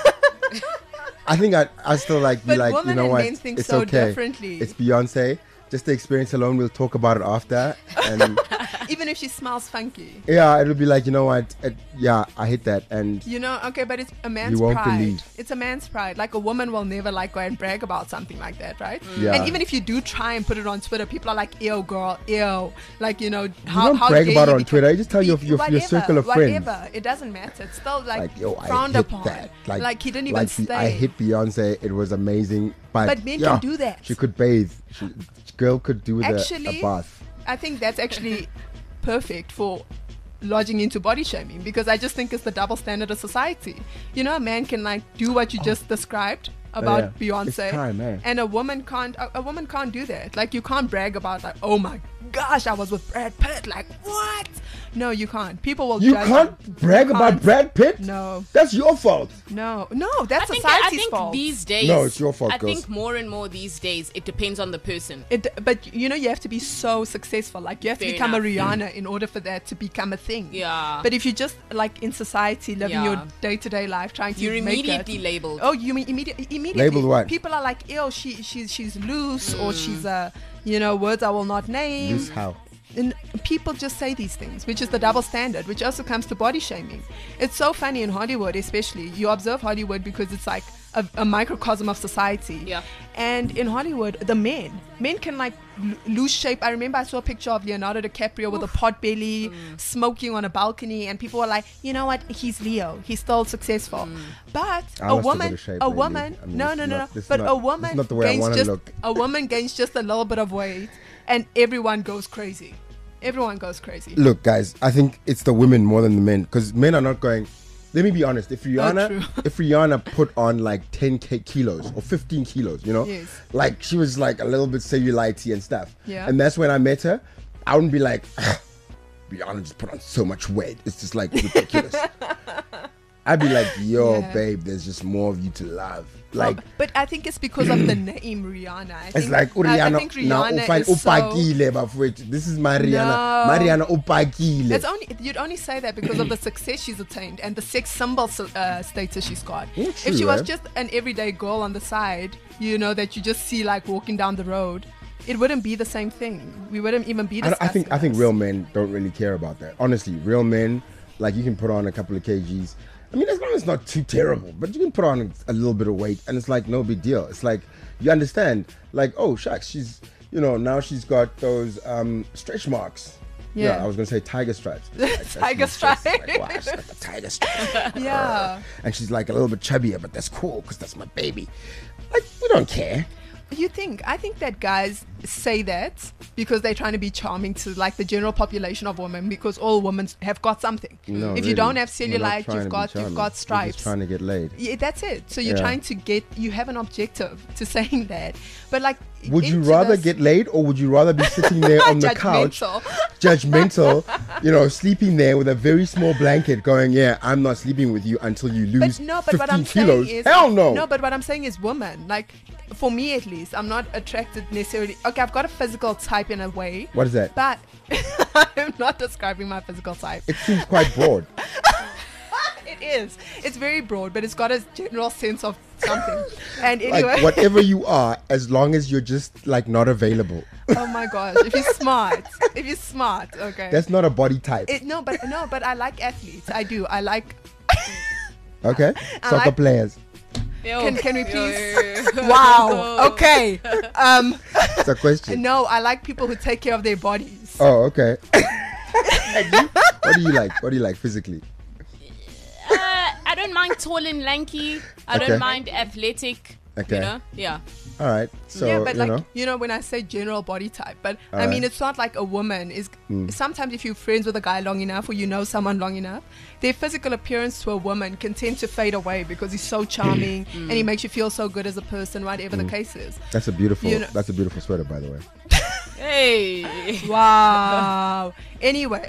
I think I I still like be But like, you women know and what, men think it's so okay. differently. It's Beyonce. Just the experience alone, we'll talk about it after. And Even if she smells funky. yeah, it'll be like, you know what, it, yeah, I hate that. And You know, okay, but it's a man's You won't pride. believe. It's a man's pride. Like a woman will never like go and brag about something like that, right? Yeah. And even if you do try and put it on Twitter, people are like, "Ew, girl, ew." Like you know, you how don't how brag dare about it you on be- Twitter. You just tell your Be- your, your whatever, circle of friends. Whatever, it doesn't matter. It's still like, Like, yo, I frowned hit upon. that. Like, Like, he didn't even like, stay. I hit Beyonce. It was amazing. But, But men yeah, can do that. She could bathe. She, girl could do with a, Actually, a bath. I think that's actually perfect for lodging into body shaming because I just think it's the double standard of society. You know, a man can like do what you just described about Oh, yeah. Beyonce, It's time, eh? and a woman can't. A, a woman can't do that. Like you can't brag about like, oh my gosh, I was with Brad Pitt. Like what? No, you can't. People will. You judge can't you. brag You about can't. Brad Pitt. No, That's your fault. no, no. I That's think, society's I think fault. these days. No, it's your fault, I girls. think more and more these days, it depends on the person. It, but you know, you have to be so successful. Like you have Fair to become a enough. Rihanna in order for that to become a thing. Yeah. But if you just like in society, living your Yeah. day-to-day life, trying to You're make immediately it, labeled. Oh, you mean immediately? Immediately. Labeled what? People are like, "Ew, she she's she's loose," or Mm. she's a, you know, words I will not name. This how. And people just say these things, which is the double standard, which also comes to body shaming. It's so funny in Hollywood, especially. You observe Hollywood because it's like a, a microcosm of society. Yeah. And in Hollywood, the men, men can like l- lose shape. I remember I saw a picture of Leonardo DiCaprio with a pot belly, Mm. smoking on a balcony, and people were like, you know what? He's Leo. He's still successful. Mm. But I a lost a bit woman, of shape a lately. woman, I mean, no, this no, is no, not- no. this is But not- a this is woman not the way I gains wanna just look. a woman gains just a little bit of weight, and everyone goes crazy. Everyone goes crazy. Look, guys, I think it's the women more than the men because men are not going. Let me be honest. If Rihanna, true. if Rihanna put on like ten k kilos or fifteen kilos, you know, Yes. like she was like a little bit cellulite and stuff. Yeah. And that's when I met her. I wouldn't be like, Rihanna just put on so much weight. It's just like ridiculous. I'd be like, yo, Yeah. babe, there's just more of you to love. Well, Like, but I think it's because of the name Rihanna. I it's think, like I, I Rihanna. think Now, Rihanna ufine is so. upakile, bafowethu. This is my Rihanna. No. Mariana upakile. It's only you'd only say that because of the success she's attained and the sex symbol uh, status she's got. Yeah, if true, she was eh? just an everyday girl on the side, you know, that you just see like walking down the road, it wouldn't be the same thing. We wouldn't even be I, discussing I think I think this. real men don't really care about that. Honestly, real men, like you can put on a couple of kgs. I mean, as long as it's not too terrible, but you can put on a little bit of weight, and it's like no big deal. It's like you understand, like oh shucks, she's you know now she's got those um, stretch marks. Yeah. I was gonna say tiger stripes. Like, that's Tiger just- just stripe. Like, wow, she's got the tiger stripe. Yeah. And she's like a little bit chubbier, but that's cool because that's my baby. Like we don't care. You think? I think that guys say that because they're trying to be charming to like the general population of women, because all women have got something. No, if really. you don't have We're not cellulite, trying you've to be got charming. you've got We're stripes. just trying to get laid. Yeah, that's it. So you're Yeah. trying to get, you have an objective to saying that. But like, Would you into rather this- get laid, or would you rather be sitting there on the couch, Judgmental. judgmental, you know, sleeping there with a very small blanket, going, "Yeah, I'm not sleeping with you until you lose But no, but what fifteen I'm saying kilos." is, Hell no. No, but what I'm saying is, women, like, for me at least, I'm not attracted necessarily. Okay, I've got a physical type in a way, What is that? but I'm not describing my physical type. It seems quite broad. It is. It's very broad, but it's got a general sense of something. And anyway, Like whatever you are, as long as you're just like not available. oh my gosh, if you're smart, if you're smart, okay. That's not a body type. It, no, but no, but I like athletes. I do. I like. Okay, I soccer like- players. Can can we please? Wow. Okay. Um. It's a question. No, I like people who take care of their bodies. Oh, okay. And you? What do you like? What do you like physically? Uh, I don't mind tall and lanky. I Okay. don't mind athletic. Okay. You know? Yeah. All right. So yeah, but you like know, you know, when I say general body type, but I Alright. mean it's not like a woman is. Hmm. Sometimes if you're friends with a guy long enough, or you know someone long enough, their physical appearance to a woman can tend to fade away because he's so charming and he makes you feel so good as a person, whatever Hmm. the case is. that's a beautiful. you know- That's a beautiful sweater, by the way. Hey. Wow. Anyway.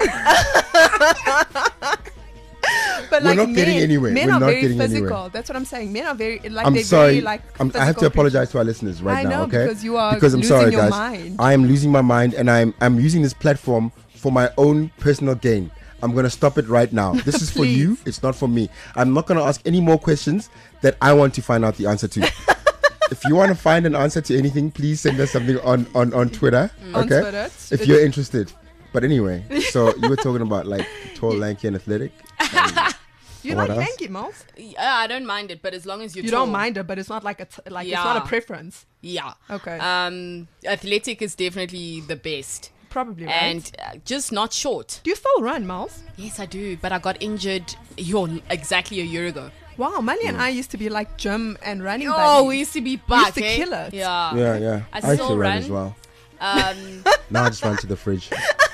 But We're like not men, getting anywhere. men We're are not very getting physical. anywhere. That's what I'm saying. Men are very like I'm they're sorry. very like. I'm, I have to physical apologize to our listeners right I now. know, Okay, because you are because I'm losing sorry, your guys. mind. I am losing my mind, and I'm I'm using this platform for my own personal gain. I'm gonna stop it right now. This is for you. Please. It's not for me. I'm not gonna ask any more questions that I want to find out the answer to. If you want to find an answer to anything, please send us something on on on Twitter. On Okay, Twitter, it's- if you're interested. But anyway, so you were talking about like tall, lanky, and athletic. You're What not else? lanky, Miles. Yeah, I don't mind it, but as long as you're You tall. don't mind it, but it's not like a t- like it's not a Yeah. preference. Yeah. Okay. Um, athletic is definitely the best. Probably, right? And uh, just not short. Do you still run, Miles? Yes, I do. But I got injured yo, exactly a year ago. Wow, Mali and I used to be like gym and running Oh, buddies. we used to be used back. to eh? kill it. Yeah. Yeah, yeah. I used to still run run. as well. Um, Now I just run to the fridge.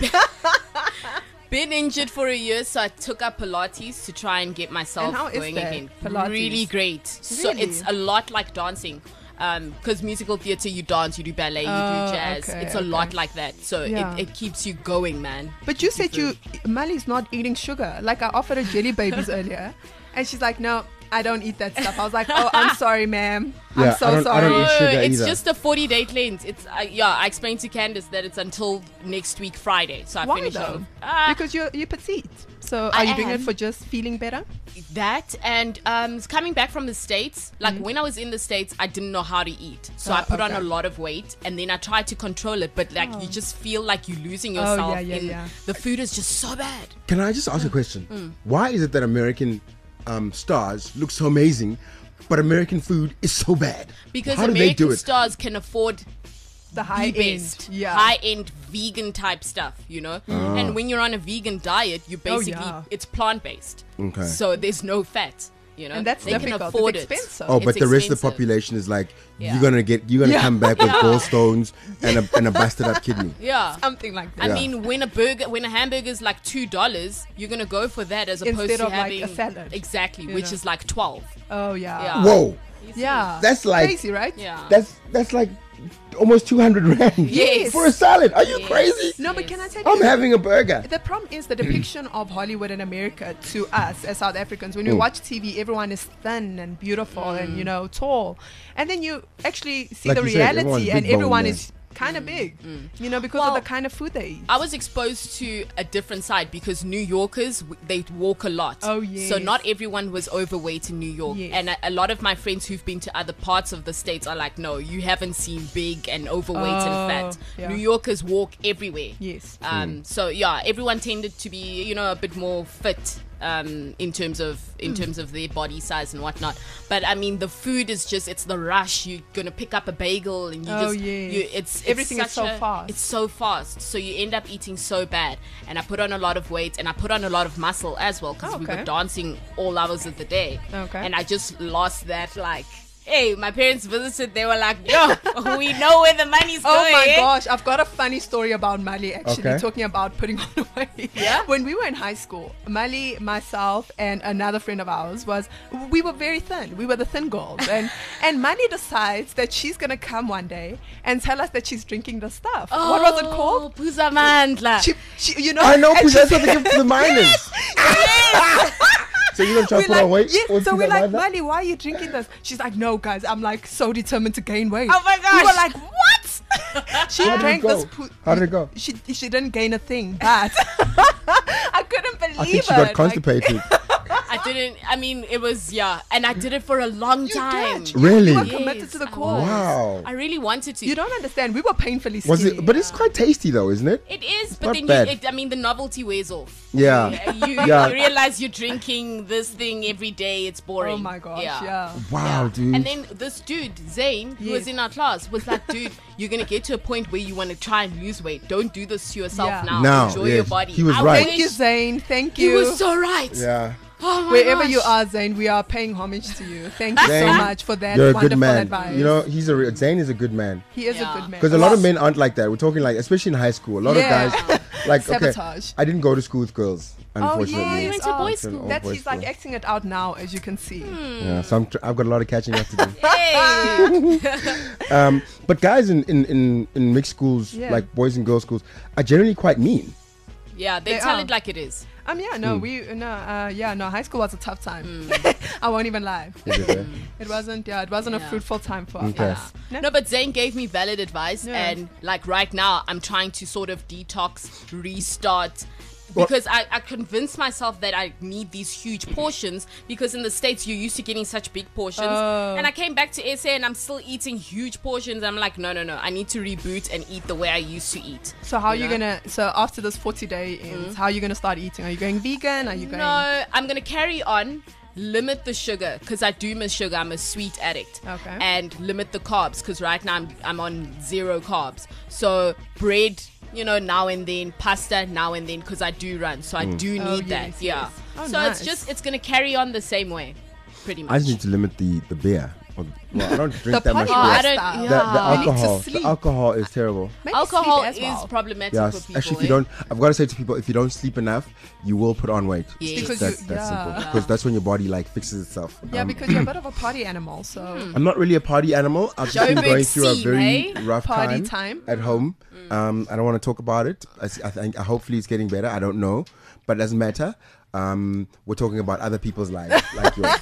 been injured for a year, so I took up Pilates to try and get myself And how is going that, again. Pilates? Really great. So Really? it's a lot like dancing. Because musical theatre, you dance, you do ballet, you Oh, do jazz. okay, it's a okay. lot like that. So Yeah. it, it keeps you going, man. But you said you Mali's not eating sugar. Like I offered her jelly babies earlier, and she's like, "No, I don't eat that stuff." I was like, "Oh, I'm sorry, ma'am. Yeah, I'm I so don't- I don't sorry." eat sugar No, it's either. just a forty day cleanse. It's uh, yeah. I explained to Candace that it's until next week Friday. So I Why finish though? off. Ah, Because you're you're petite. So I are you doing it am. for just feeling better? that and um, coming back from the States, like when I was in the States, I didn't know how to eat. So Mm-hmm. Oh, I put on okay. a lot of weight and then I tried to control it. But like you just feel like you're losing Oh, yourself. yeah, yeah, in, yeah. The food is just so bad. Can I just ask a question? Mm. Why is it that American um, stars look so amazing, but American food is so bad? Because How do American they do it? stars can afford The high the end. best, Yeah. high end vegan type stuff, you know. Ah. And when you're on a vegan diet, you Oh, basically yeah. it's plant based. Okay. So there's no fat, you know. And that's they can difficult. afford It's it. expensive. Oh, but It's the rest of the expensive. population is like, Yeah. you're gonna get, you're gonna Yeah. come back with Yeah. gallstones and a and a busted up kidney. Yeah. Something like that. I Yeah. mean, when a burger, when a hamburger is like two dollars, you're gonna go for that as opposed Instead to of, like, having a salad, exactly, you which know. is like twelve. Oh yeah. Yeah. Whoa, Yeah. That's like- crazy, right? Yeah. that's that's like almost two hundred rand Yes. for a salad. Are you Yes. crazy? No, but Yes. can I tell I'm you? having a burger. The problem is the depiction of Hollywood and America to us as South Africans. When we Mm. watch T V, everyone is thin and beautiful and, you know, tall. And then you actually see Like the you said, everyone's reality and big boned, everyone man. is kind of big, you know, because Well, of the kind of food they eat. I was exposed to a different side because New Yorkers w- they walk a lot. Oh, So yes. not everyone was overweight in New York, Yes. and a, a lot of my friends who've been to other parts of the states are like, no, you haven't seen big and overweight Oh, and fat. yeah. New Yorkers walk everywhere. Yes. Um. So yeah, everyone tended to be, you know, a bit more fit. Um, in terms of in Hmm. terms of their body size and whatnot, but I mean the food is just it's the rush. You're gonna pick up a bagel and you Oh, just yes. you it's, it's Everything is such so a- fast. It's so fast, so you end up eating so bad. And I put on a lot of weight and I put on a lot of muscle as well because Oh, we okay. were dancing all hours of the day. Okay. And I just lost that like Hey, my parents visited. They were like, "Yo, we know where the money's Oh going." my gosh, I've got a funny story about Mali actually, Okay. talking about putting on weight. Yeah? When we were in high school, Mali, myself, and another friend of ours was, we were very thin. We were the thin girls. And and Mali decides that she's going to come one day and tell us that she's drinking the stuff. What was it called? Puzamandla. She, she, you know, I know, and because she- that's what they give to the miners. So you're going to try to We're put on like, weight? yeah, What's so we're that like, like? Mali, why are you drinking this? She's like, no, guys, I'm like so determined to gain weight. Oh my We gosh. were like, what? She How did it drank go? this. Pu- How did it go? She she didn't gain a thing, but I couldn't believe I think she it. got Like, constipated. I didn't. I mean, it was yeah, and I did it for a long you time. did. Really? You were Yes, committed to the I cause. was. Wow. I really wanted to. You don't understand. We were painfully skinny. Was it? But it's quite tasty though, isn't it? It is, but not then bad. you, it, I mean, the novelty wears off. Yeah. You, you, Yeah. you realize you're drinking this thing every day. It's boring. Oh my gosh, yeah. Wow, Yeah. dude. And then this dude, Zane, who was Yes. in our class, was like, dude, you're going to get to a point where you want to try and lose weight. Don't do this to yourself Yeah. now. Now, Enjoy yes, your body. he was I right. Thank you, wish- Zane. Thank He you. was so right. yeah. Oh my Wherever gosh. you are, Zane, we are paying homage to you. Thank you so Zane, much for that You're a wonderful good man. advice. You know, he's a re- Zane is a good man. he is Yeah. a good man. Because a lot of men aren't like that. We're talking like, especially in high school, a lot Yeah. of guys, like, okay, Sabotage. I didn't go to school with girls, Oh, unfortunately. yes. You went to Oh, boys' It's an school. all That's boys he's like school. acting it out now, as you can see. Yeah, so I'm tr- I've got a lot of catching up to do. Hey. Um, but guys in, in, in, in mixed schools, Yeah. like boys and girls schools, are generally quite mean. yeah, they, They tell are. it like it is. Um, yeah, Hmm. no, we, no, uh, yeah, no, high school was a tough time. I won't even lie. Is it, eh? It wasn't, yeah, it wasn't a Yeah. fruitful time for Okay. us. No. No, but Zane gave me valid advice, Yeah. and like right now, I'm trying to sort of detox, restart. Well- Because I, I convinced myself that I need these huge portions because in the States you're used to getting such big portions. Oh. And I came back to S A and I'm still eating huge portions. I'm like, no, no, no. I need to reboot and eat the way I used to eat. So how are You you know? gonna? So after this forty day ends, how are you gonna start eating? Are you going vegan? Are you going? No, I'm going to carry on. Limit the sugar because I do miss sugar. I'm a sweet addict. Okay. And limit the carbs because right now I'm, I'm on zero carbs. So bread, you know, now and then, pasta now and then because I do run. So I do need Oh, that. yes, Yeah. yes. Oh, so nice. it's just, it's going to carry on the same way. Pretty much. I just need to limit the, the beer. Or- Well, I don't drink The that much party Oh, I beer. don't- lifestyle. The, the Yeah. You need to alcohol, the sleep. alcohol is terrible. Maybe Alcohol sleep as is well. problematic for Yes, people. actually, if you eh? don't, I've got to say to people, if you don't sleep enough, you will put on weight. Yes. Because That's, you- that's yeah. simple. Because that's when your body like fixes itself. Yeah, Um, because you're a bit of a party animal, so I'm not really a party animal. I've just been Joburg going through a scene, very eh? rough Party time, time. at home. Um, I don't want to talk about it. I, s- I think hopefully it's getting better. I don't know, but it doesn't matter. Um, we're talking about other people's lives, like yours.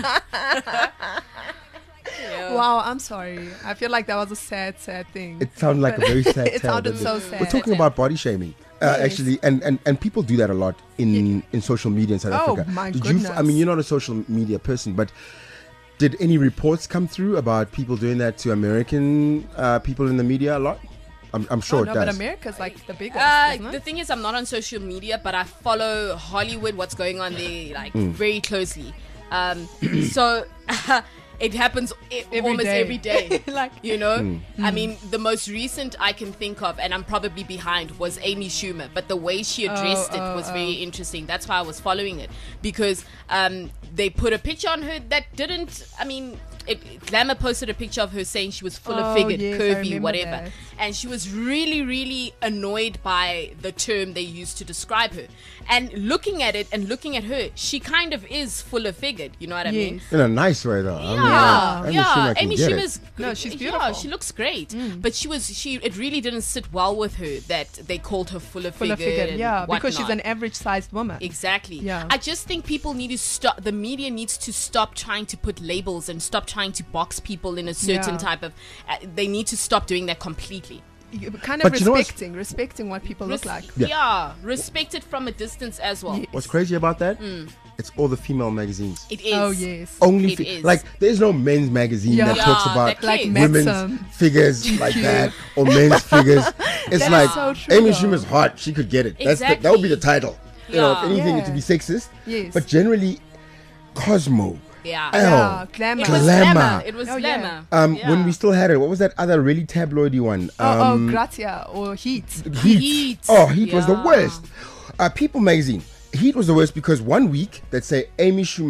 wow. I'm sorry. I feel like that was a sad, sad thing. It sounded like a very sad It tale, sounded didn't so it? sad. We're talking about body shaming, uh, Yes. actually, and, and and people do that a lot in in social media in South Oh, Africa. my Did you? f- I goodness. mean, you're not a social media person, but did any reports come through about people doing that to American uh, people in the media a lot? I'm, I'm sure oh, it no, does. but America's like the biggest, Uh, isn't the it? thing is, I'm not on social media, but I follow Hollywood, what's going on there, like very closely. Um, so it happens e- Every almost day. every day. Like- you know, I mean, the most recent I can think of, and I'm probably behind, was Amy Schumer. But the way she addressed Oh, it oh, was oh. very interesting. That's why I was following it because um, they put a picture on her that didn't. I mean. It, Glamour posted a picture of her saying she was full Oh, of figured, yes, I curvy, remember whatever. that. And she was really, really annoyed by the term they used to describe her. And looking at it and looking at her, she kind of is full of figured. You know what I mean? Yes. In a nice way, though. I mean, Yeah, Amy yeah. Schumer can Amy get it. Schumer's No, she's Yeah, beautiful. she looks great. But she was she. It really didn't sit well with her that they called her full of Full of figured. figured, and yeah, because she's whatnot. an average-sized woman. Exactly. Yeah. I just think people need to stop. The media needs to stop trying to put labels and stop trying to box people in a certain Yeah. type of. Uh, they need to stop doing that completely. You- kind of But you know what's- respecting, respecting what people Res- look like. Yeah. yeah. Respect it from a distance as well. Yes. What's crazy about that? It's all the female magazines. It is. Oh yes. Only It fe- is. like there's no men's magazine Yeah. that talks Yeah, about that Like kids. women's Maxim. figures like G Q. that or men's figures. It's That like is so true, Amy though. Schumer's hot. She could get it. That's the, that would be the title. You know, if Yeah. anything, Yeah. it to be sexist. Yes. But generally, Cosmo, Yeah. Elle, Yeah, glamour. It was Glamour. glamour. It was Oh, yeah. glamour. um, Yeah. when we still had it, what was that other really tabloidy one? Oh, Um, oh, Gratia or Heat. Heat. Heat. Oh, Heat was the Yeah. worst. Uh, People magazine. Heat was the worst because one week they'd say Amy Schumer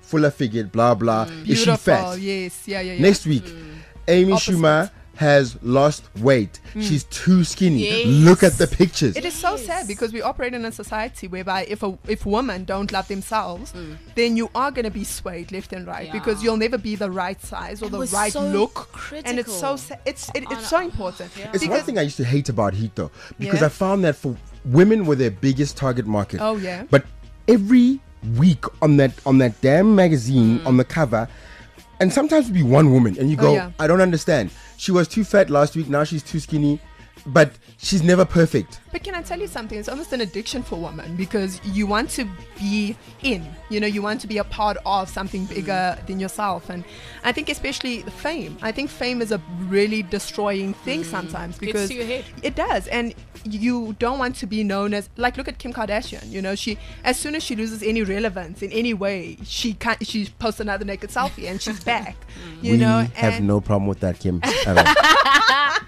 fuller figured, blah blah. Is she Beautiful. fat? Yes. Yeah. Yeah. Yeah. Next week, Amy Opposite. Schumer has lost weight. She's too skinny. Yes. Look at the pictures. It is so sad because we operate in a society whereby if a, if women don't love themselves, then you are going to be swayed left and right Yeah. because you'll never be the right size or It the was right so look. critical. And it's so sa- it's it, it's so important. Yeah. It's one Because- thing I used to hate about heat though, because Yeah. I found that for women were their biggest target market. Oh, yeah. But every week on that on that damn magazine on the cover, and sometimes it'd be one woman, and you Oh, go, yeah. I don't understand. She was too fat last week, now she's too skinny, but she's never perfect. But can I tell you something? It's almost an addiction for women because you want to be in, you know, you want to be a part of something bigger than yourself. And I think especially the fame. I think fame is a really destroying thing sometimes because to your head. it does. And you don't want to be known as, like, look at Kim Kardashian, you know, she, as soon as she loses any relevance in any way, she can't, she posts another naked selfie and she's back, you we know. have and no problem with that, Kim. at all.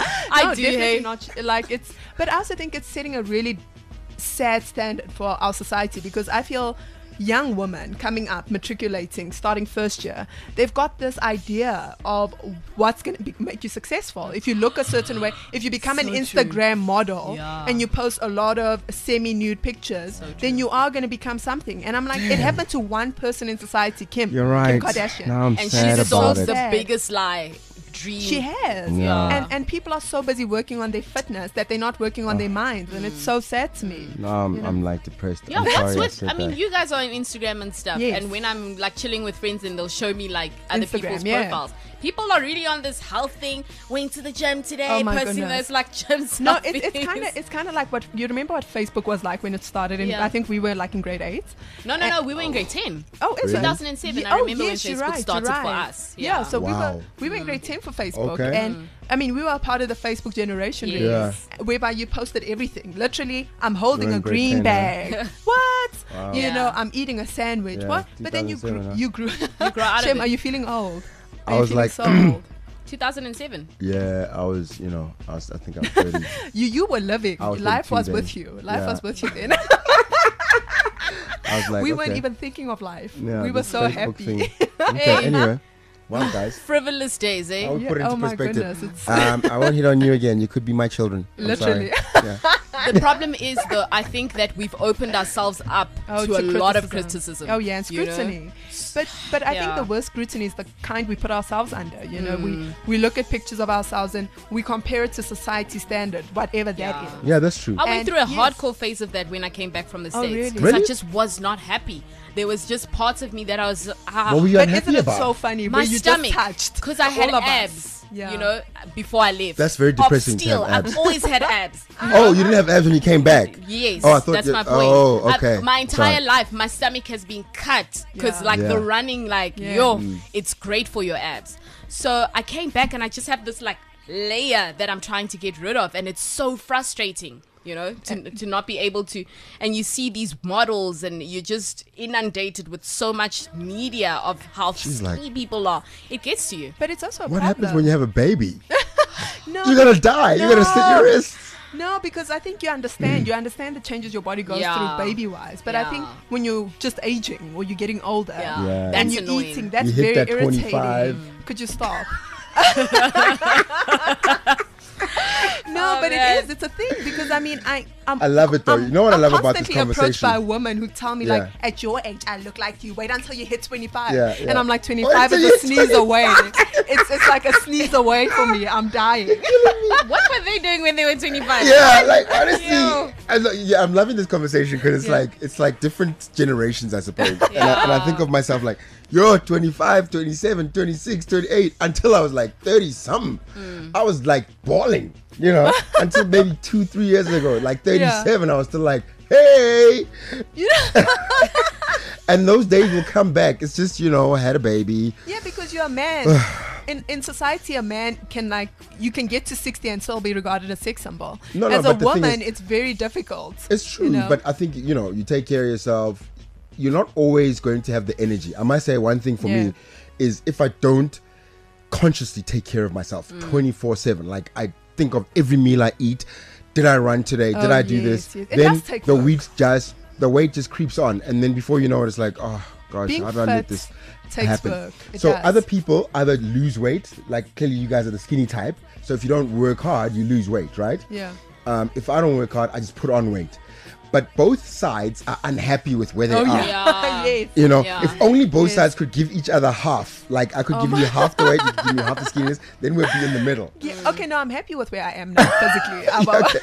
I no, do definitely hate. not. Like it's, but I also think it's setting a really sad standard for our society because I feel young women coming up, matriculating, starting first year, they've got this idea of what's going to make you successful. If you look a certain way, if you become an So true. Instagram model Yeah. and you post a lot of semi-nude pictures, then you are going to become something. And I'm like, it happened to one person in society, Kim. You're right. Kim Kardashian. Now I'm And sad she's about solved it. the Sad. biggest lie. Dream. She has. Yeah. And and people are so busy working on their fitness that they're not working on their minds. And it's so sad to me. No, I'm, You know? I'm like depressed. Yeah, I'm what's sorry with? said I mean, that. you guys are on Instagram and stuff, Yes. and when I'm like chilling with friends and they'll show me like other Instagram, people's yeah. profiles, people are really on this health thing. Went to the gym today, Oh my posting goodness. those like gym selfies. No, it, it's kind of it's kind of like what you remember what Facebook was like when it started. And Yeah. I think we were like in grade eight. No, no, no. We were in grade ten. Oh, is it? two thousand seven. Yeah, I oh, remember yes, when you're Facebook right, started you're for right. us. Yeah, Yeah. so we Wow. were we were in grade ten for Facebook, Okay. and I mean we were a part of the Facebook generation, really, Yes. whereby you posted everything. Literally, I'm holding You're a in grade green ten, bag. What? Wow. You Yeah. know, I'm eating a sandwich. Yeah, What? But then you grew. two thousand seven, huh? You grew. You grow out of Shem, it. are you feeling old? I Are you was feeling like- so old. two thousand seven. Yeah, I was, you know, I was, I think I'm thirty. You you were living. I was Life thirty-two was then. with you. Life Yeah. was with you then. I was like, we okay. weren't even thinking of life. Yeah, we were this so Facebook happy. thing. Okay, Hey. anyway. Wow, guys. Frivolous days, eh? I would Yeah, put it into oh my perspective. goodness, it's- Um, I won't hit on you again. You could be my children. I'm Literally. sorry. Yeah. The problem is, though, I think that we've opened ourselves up Oh, to a to lot of criticism. criticism. Oh yeah, and you know? scrutiny. But but I think Yeah. the worst scrutiny is the kind we put ourselves under. You know, Mm. we we look at pictures of ourselves and we compare it to society standard, whatever that Yeah. is. Yeah, that's true. I went And through a yes. hardcore phase of that when I came back from the Oh, States. really? 'Cause Really? I just was not happy. There was just parts of me that I was. Ah, What were you But unhappy isn't it about? so funny my when you stomach, just touched? because I had all of us. abs. Yeah. You know, before I left. That's very Of depressing to Steel, have abs. I've always had abs. Oh, you didn't have abs when you came back. Yes, Oh, I thought that's you- my point. oh, I've- okay. my entire Sorry. life, my stomach has been cut because, Yeah. like, the Yeah. running, like, Yeah. yo, Mm. it's great for your abs. So I came back and I just have this like layer that I'm trying to get rid of, and it's so frustrating. You know, to, to not be able to, and you see these models, and you're just inundated with so much media of how She's skinny like- people are. It gets to you. But it's also a What problem. happens when you have a baby? no, You're gonna die. You're gonna slit your No. wrists. No, because I think you understand. You understand the changes your body goes Yeah. through baby wise. But I think Yeah. when you're just aging or you're getting older Yeah, Yeah. and that's you're annoying. eating, that's You hit very that irritating. twenty-five. Could you stop? No, Oh, but man. it is. It's a thing because I mean, I I'm, I love it, though. I'm- You know what I I'm love about this constantly approached by conversation? women who tell me Yeah. like, at your age, I look like you. Wait until you hit twenty-five. Yeah, yeah. And I'm like, twenty-five Wait is till a you hit sneeze away. It's it's like a sneeze away for me. I'm dying. What were they doing when they were twenty-five? Yeah, like honestly, Yo. I lo- yeah, I'm loving this conversation because it's Yeah. like it's like different generations, I suppose. And, I, and I think of myself like, you're twenty-five, twenty-seven, twenty-six, thirty-eight, until I was like thirty something. Hmm. I was like bawling, you know, until maybe two, three years ago, like thirty-seven, I was still like, hey. And those days will come back. It's just, you know, I had a baby. Yeah, because you're a man. in in society, a man can like you can get to sixty and still be regarded as sex symbol. No, no, as a but the thing woman, is- it's very difficult. It's true, you know? but I think, you know, you take care of yourself. You're not always going to have the energy. I must say one thing for Yeah. me is if I don't consciously take care of myself Mm. twenty-four seven, like I think of every meal I eat. Did I run today? Did Oh, I do yes, this? yes. It Then does take the work. weight just, the weight just creeps on. And then before you know it, it's like, oh, gosh, Being how do I let fit this takes happen? work. It So does. other people either lose weight, like clearly you guys are the skinny type. So if you don't work hard, you lose weight, right? Yeah. Um, if I don't work hard, I just put on weight. But both sides are unhappy with where they Oh are. yeah. Yeah. Yes. You know, Yeah. if only both Yes. sides could give each other half, like I could Oh give my- you half the weight, you could give me half the skinniness, then we'd be in the middle. Yeah, okay, no, I'm happy with where I am now physically. I'm- Okay.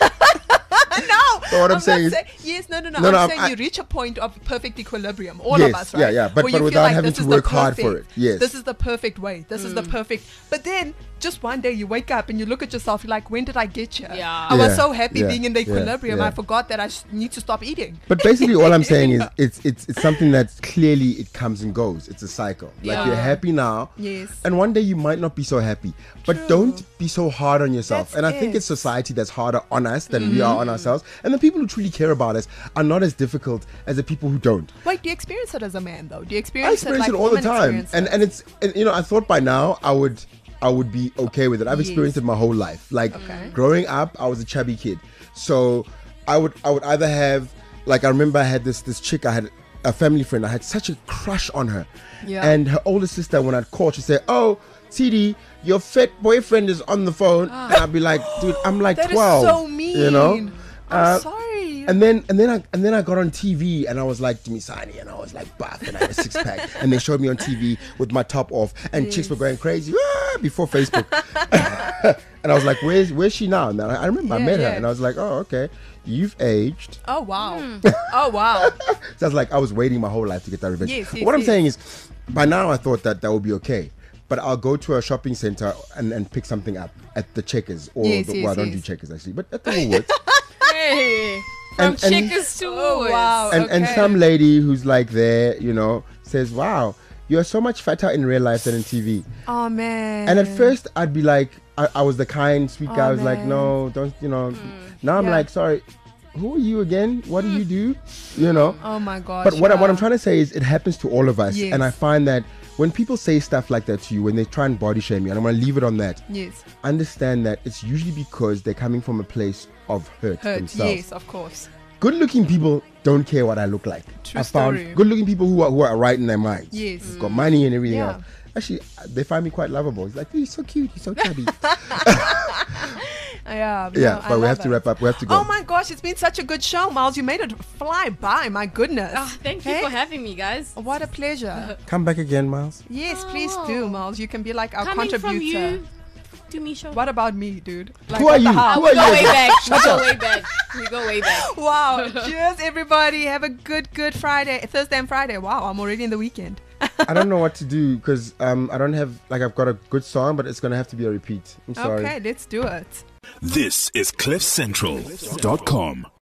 no, So what I'm not saying is- say- yes, no, no, no. No, I'm no, I'm- saying I- you reach a point of perfect equilibrium. All Yes, of us, right? yeah, yeah, but- Where but you feel without like having this to is the work hard for perfect- it. Yes. this is the perfect way. This is the perfect. But then just one day you wake up and you look at yourself. You're like, when did I get here? Yeah. I was Yeah, so happy yeah, being in the yeah, equilibrium. yeah. I forgot that I sh- need to stop eating. But basically, all I'm saying is it's it's it's something that clearly it comes and goes. It's a cycle. Like Yeah. you're happy now, Yes. and one day you might not be so happy. But True. don't be so hard on yourself. That's and I think it. Mm-hmm. it's society that's harder on us than we are on ourselves. And the people who truly care about us are not as difficult as the people who don't. Wait, do you experience it as a man though? Do you I experience, experience it it like all the women time, experience and it? and it's and, you know I thought by now I would I would be okay with it. I've Yes. experienced it my whole life. Like Okay. growing up, I was a chubby kid, so I would I would either have like I remember I had this this chick I had a family friend I had such a crush on her, Yeah. and her older sister when I'd call she'd say, "Oh, T D, your fat boyfriend is on the phone," and I'd be like, "Dude, I'm like That is twelve." so mean. You know. I'm Uh, sorry. And then and then I and then I got on T V and I was like Dumisani and I was like buff and I had a six pack and they showed me on T V with my top off and chicks were going crazy ah, before Facebook. And I was like, where's where's she now? And I I remember I Yeah, met yeah. her and I was like, oh okay, you've aged. Oh wow. Hmm. Oh wow. So I was like, I was waiting my whole life to get that revenge. Yes, yes, what I'm yes. saying is, by now I thought that that would be okay. But I'll go to a shopping center and, and pick something up at the Checkers or Yes, the, yes, well, I don't yes. do Checkers actually, but at the Woolworths. Hey, from And- and- Checkers to Oh, Woolworths. wow. and, and Okay. some lady who's like there, you know, says, "Wow, you're so much fatter in real life than in T V." Oh man. And at first, I'd be like, I, I was the kind, sweet guy. Oh, I was like, man. "No, don't," you know. Now I'm Yeah. like, "Sorry, who are you again? What do you do?" You know. Oh my gosh. But what, I, what I'm yeah. trying to say is, it happens to all of us, Yes. and I find that when people say stuff like that to you, when they try and body shame you, and I'm gonna leave it on that. Yes. Understand that it's usually because they're coming from a place of hurt, Hurt. themselves. Yes, of course. Good-looking people don't care what I look like. True I found story. good-looking people who are who are right in their minds. Yes. Who've got money and everything Yeah. else. Actually, they find me quite lovable. It's like, he's so cute, he's so chubby. Yeah. no, yeah, I but we have love to it. wrap up. We have to go. Oh my gosh, it's been such a good show, Miles. You made it fly by. My goodness. Ah, thank you Hey? for having me, guys. What a pleasure. Come back again, Miles. Yes, please do, Miles. You can be like our Coming contributor. from you to me, show. What about me, dude? Like, Who are what the you? hell? Who we are go you? way back. We go way back. We go way back. Wow. Cheers, everybody. Have a good, good Friday. Thursday and Friday. Wow, I'm already in the weekend. I don't know what to do because um, I don't have, like, I've got a good song, but it's going to have to be a repeat. I'm sorry. Okay, let's do it. This is cliff central dot com.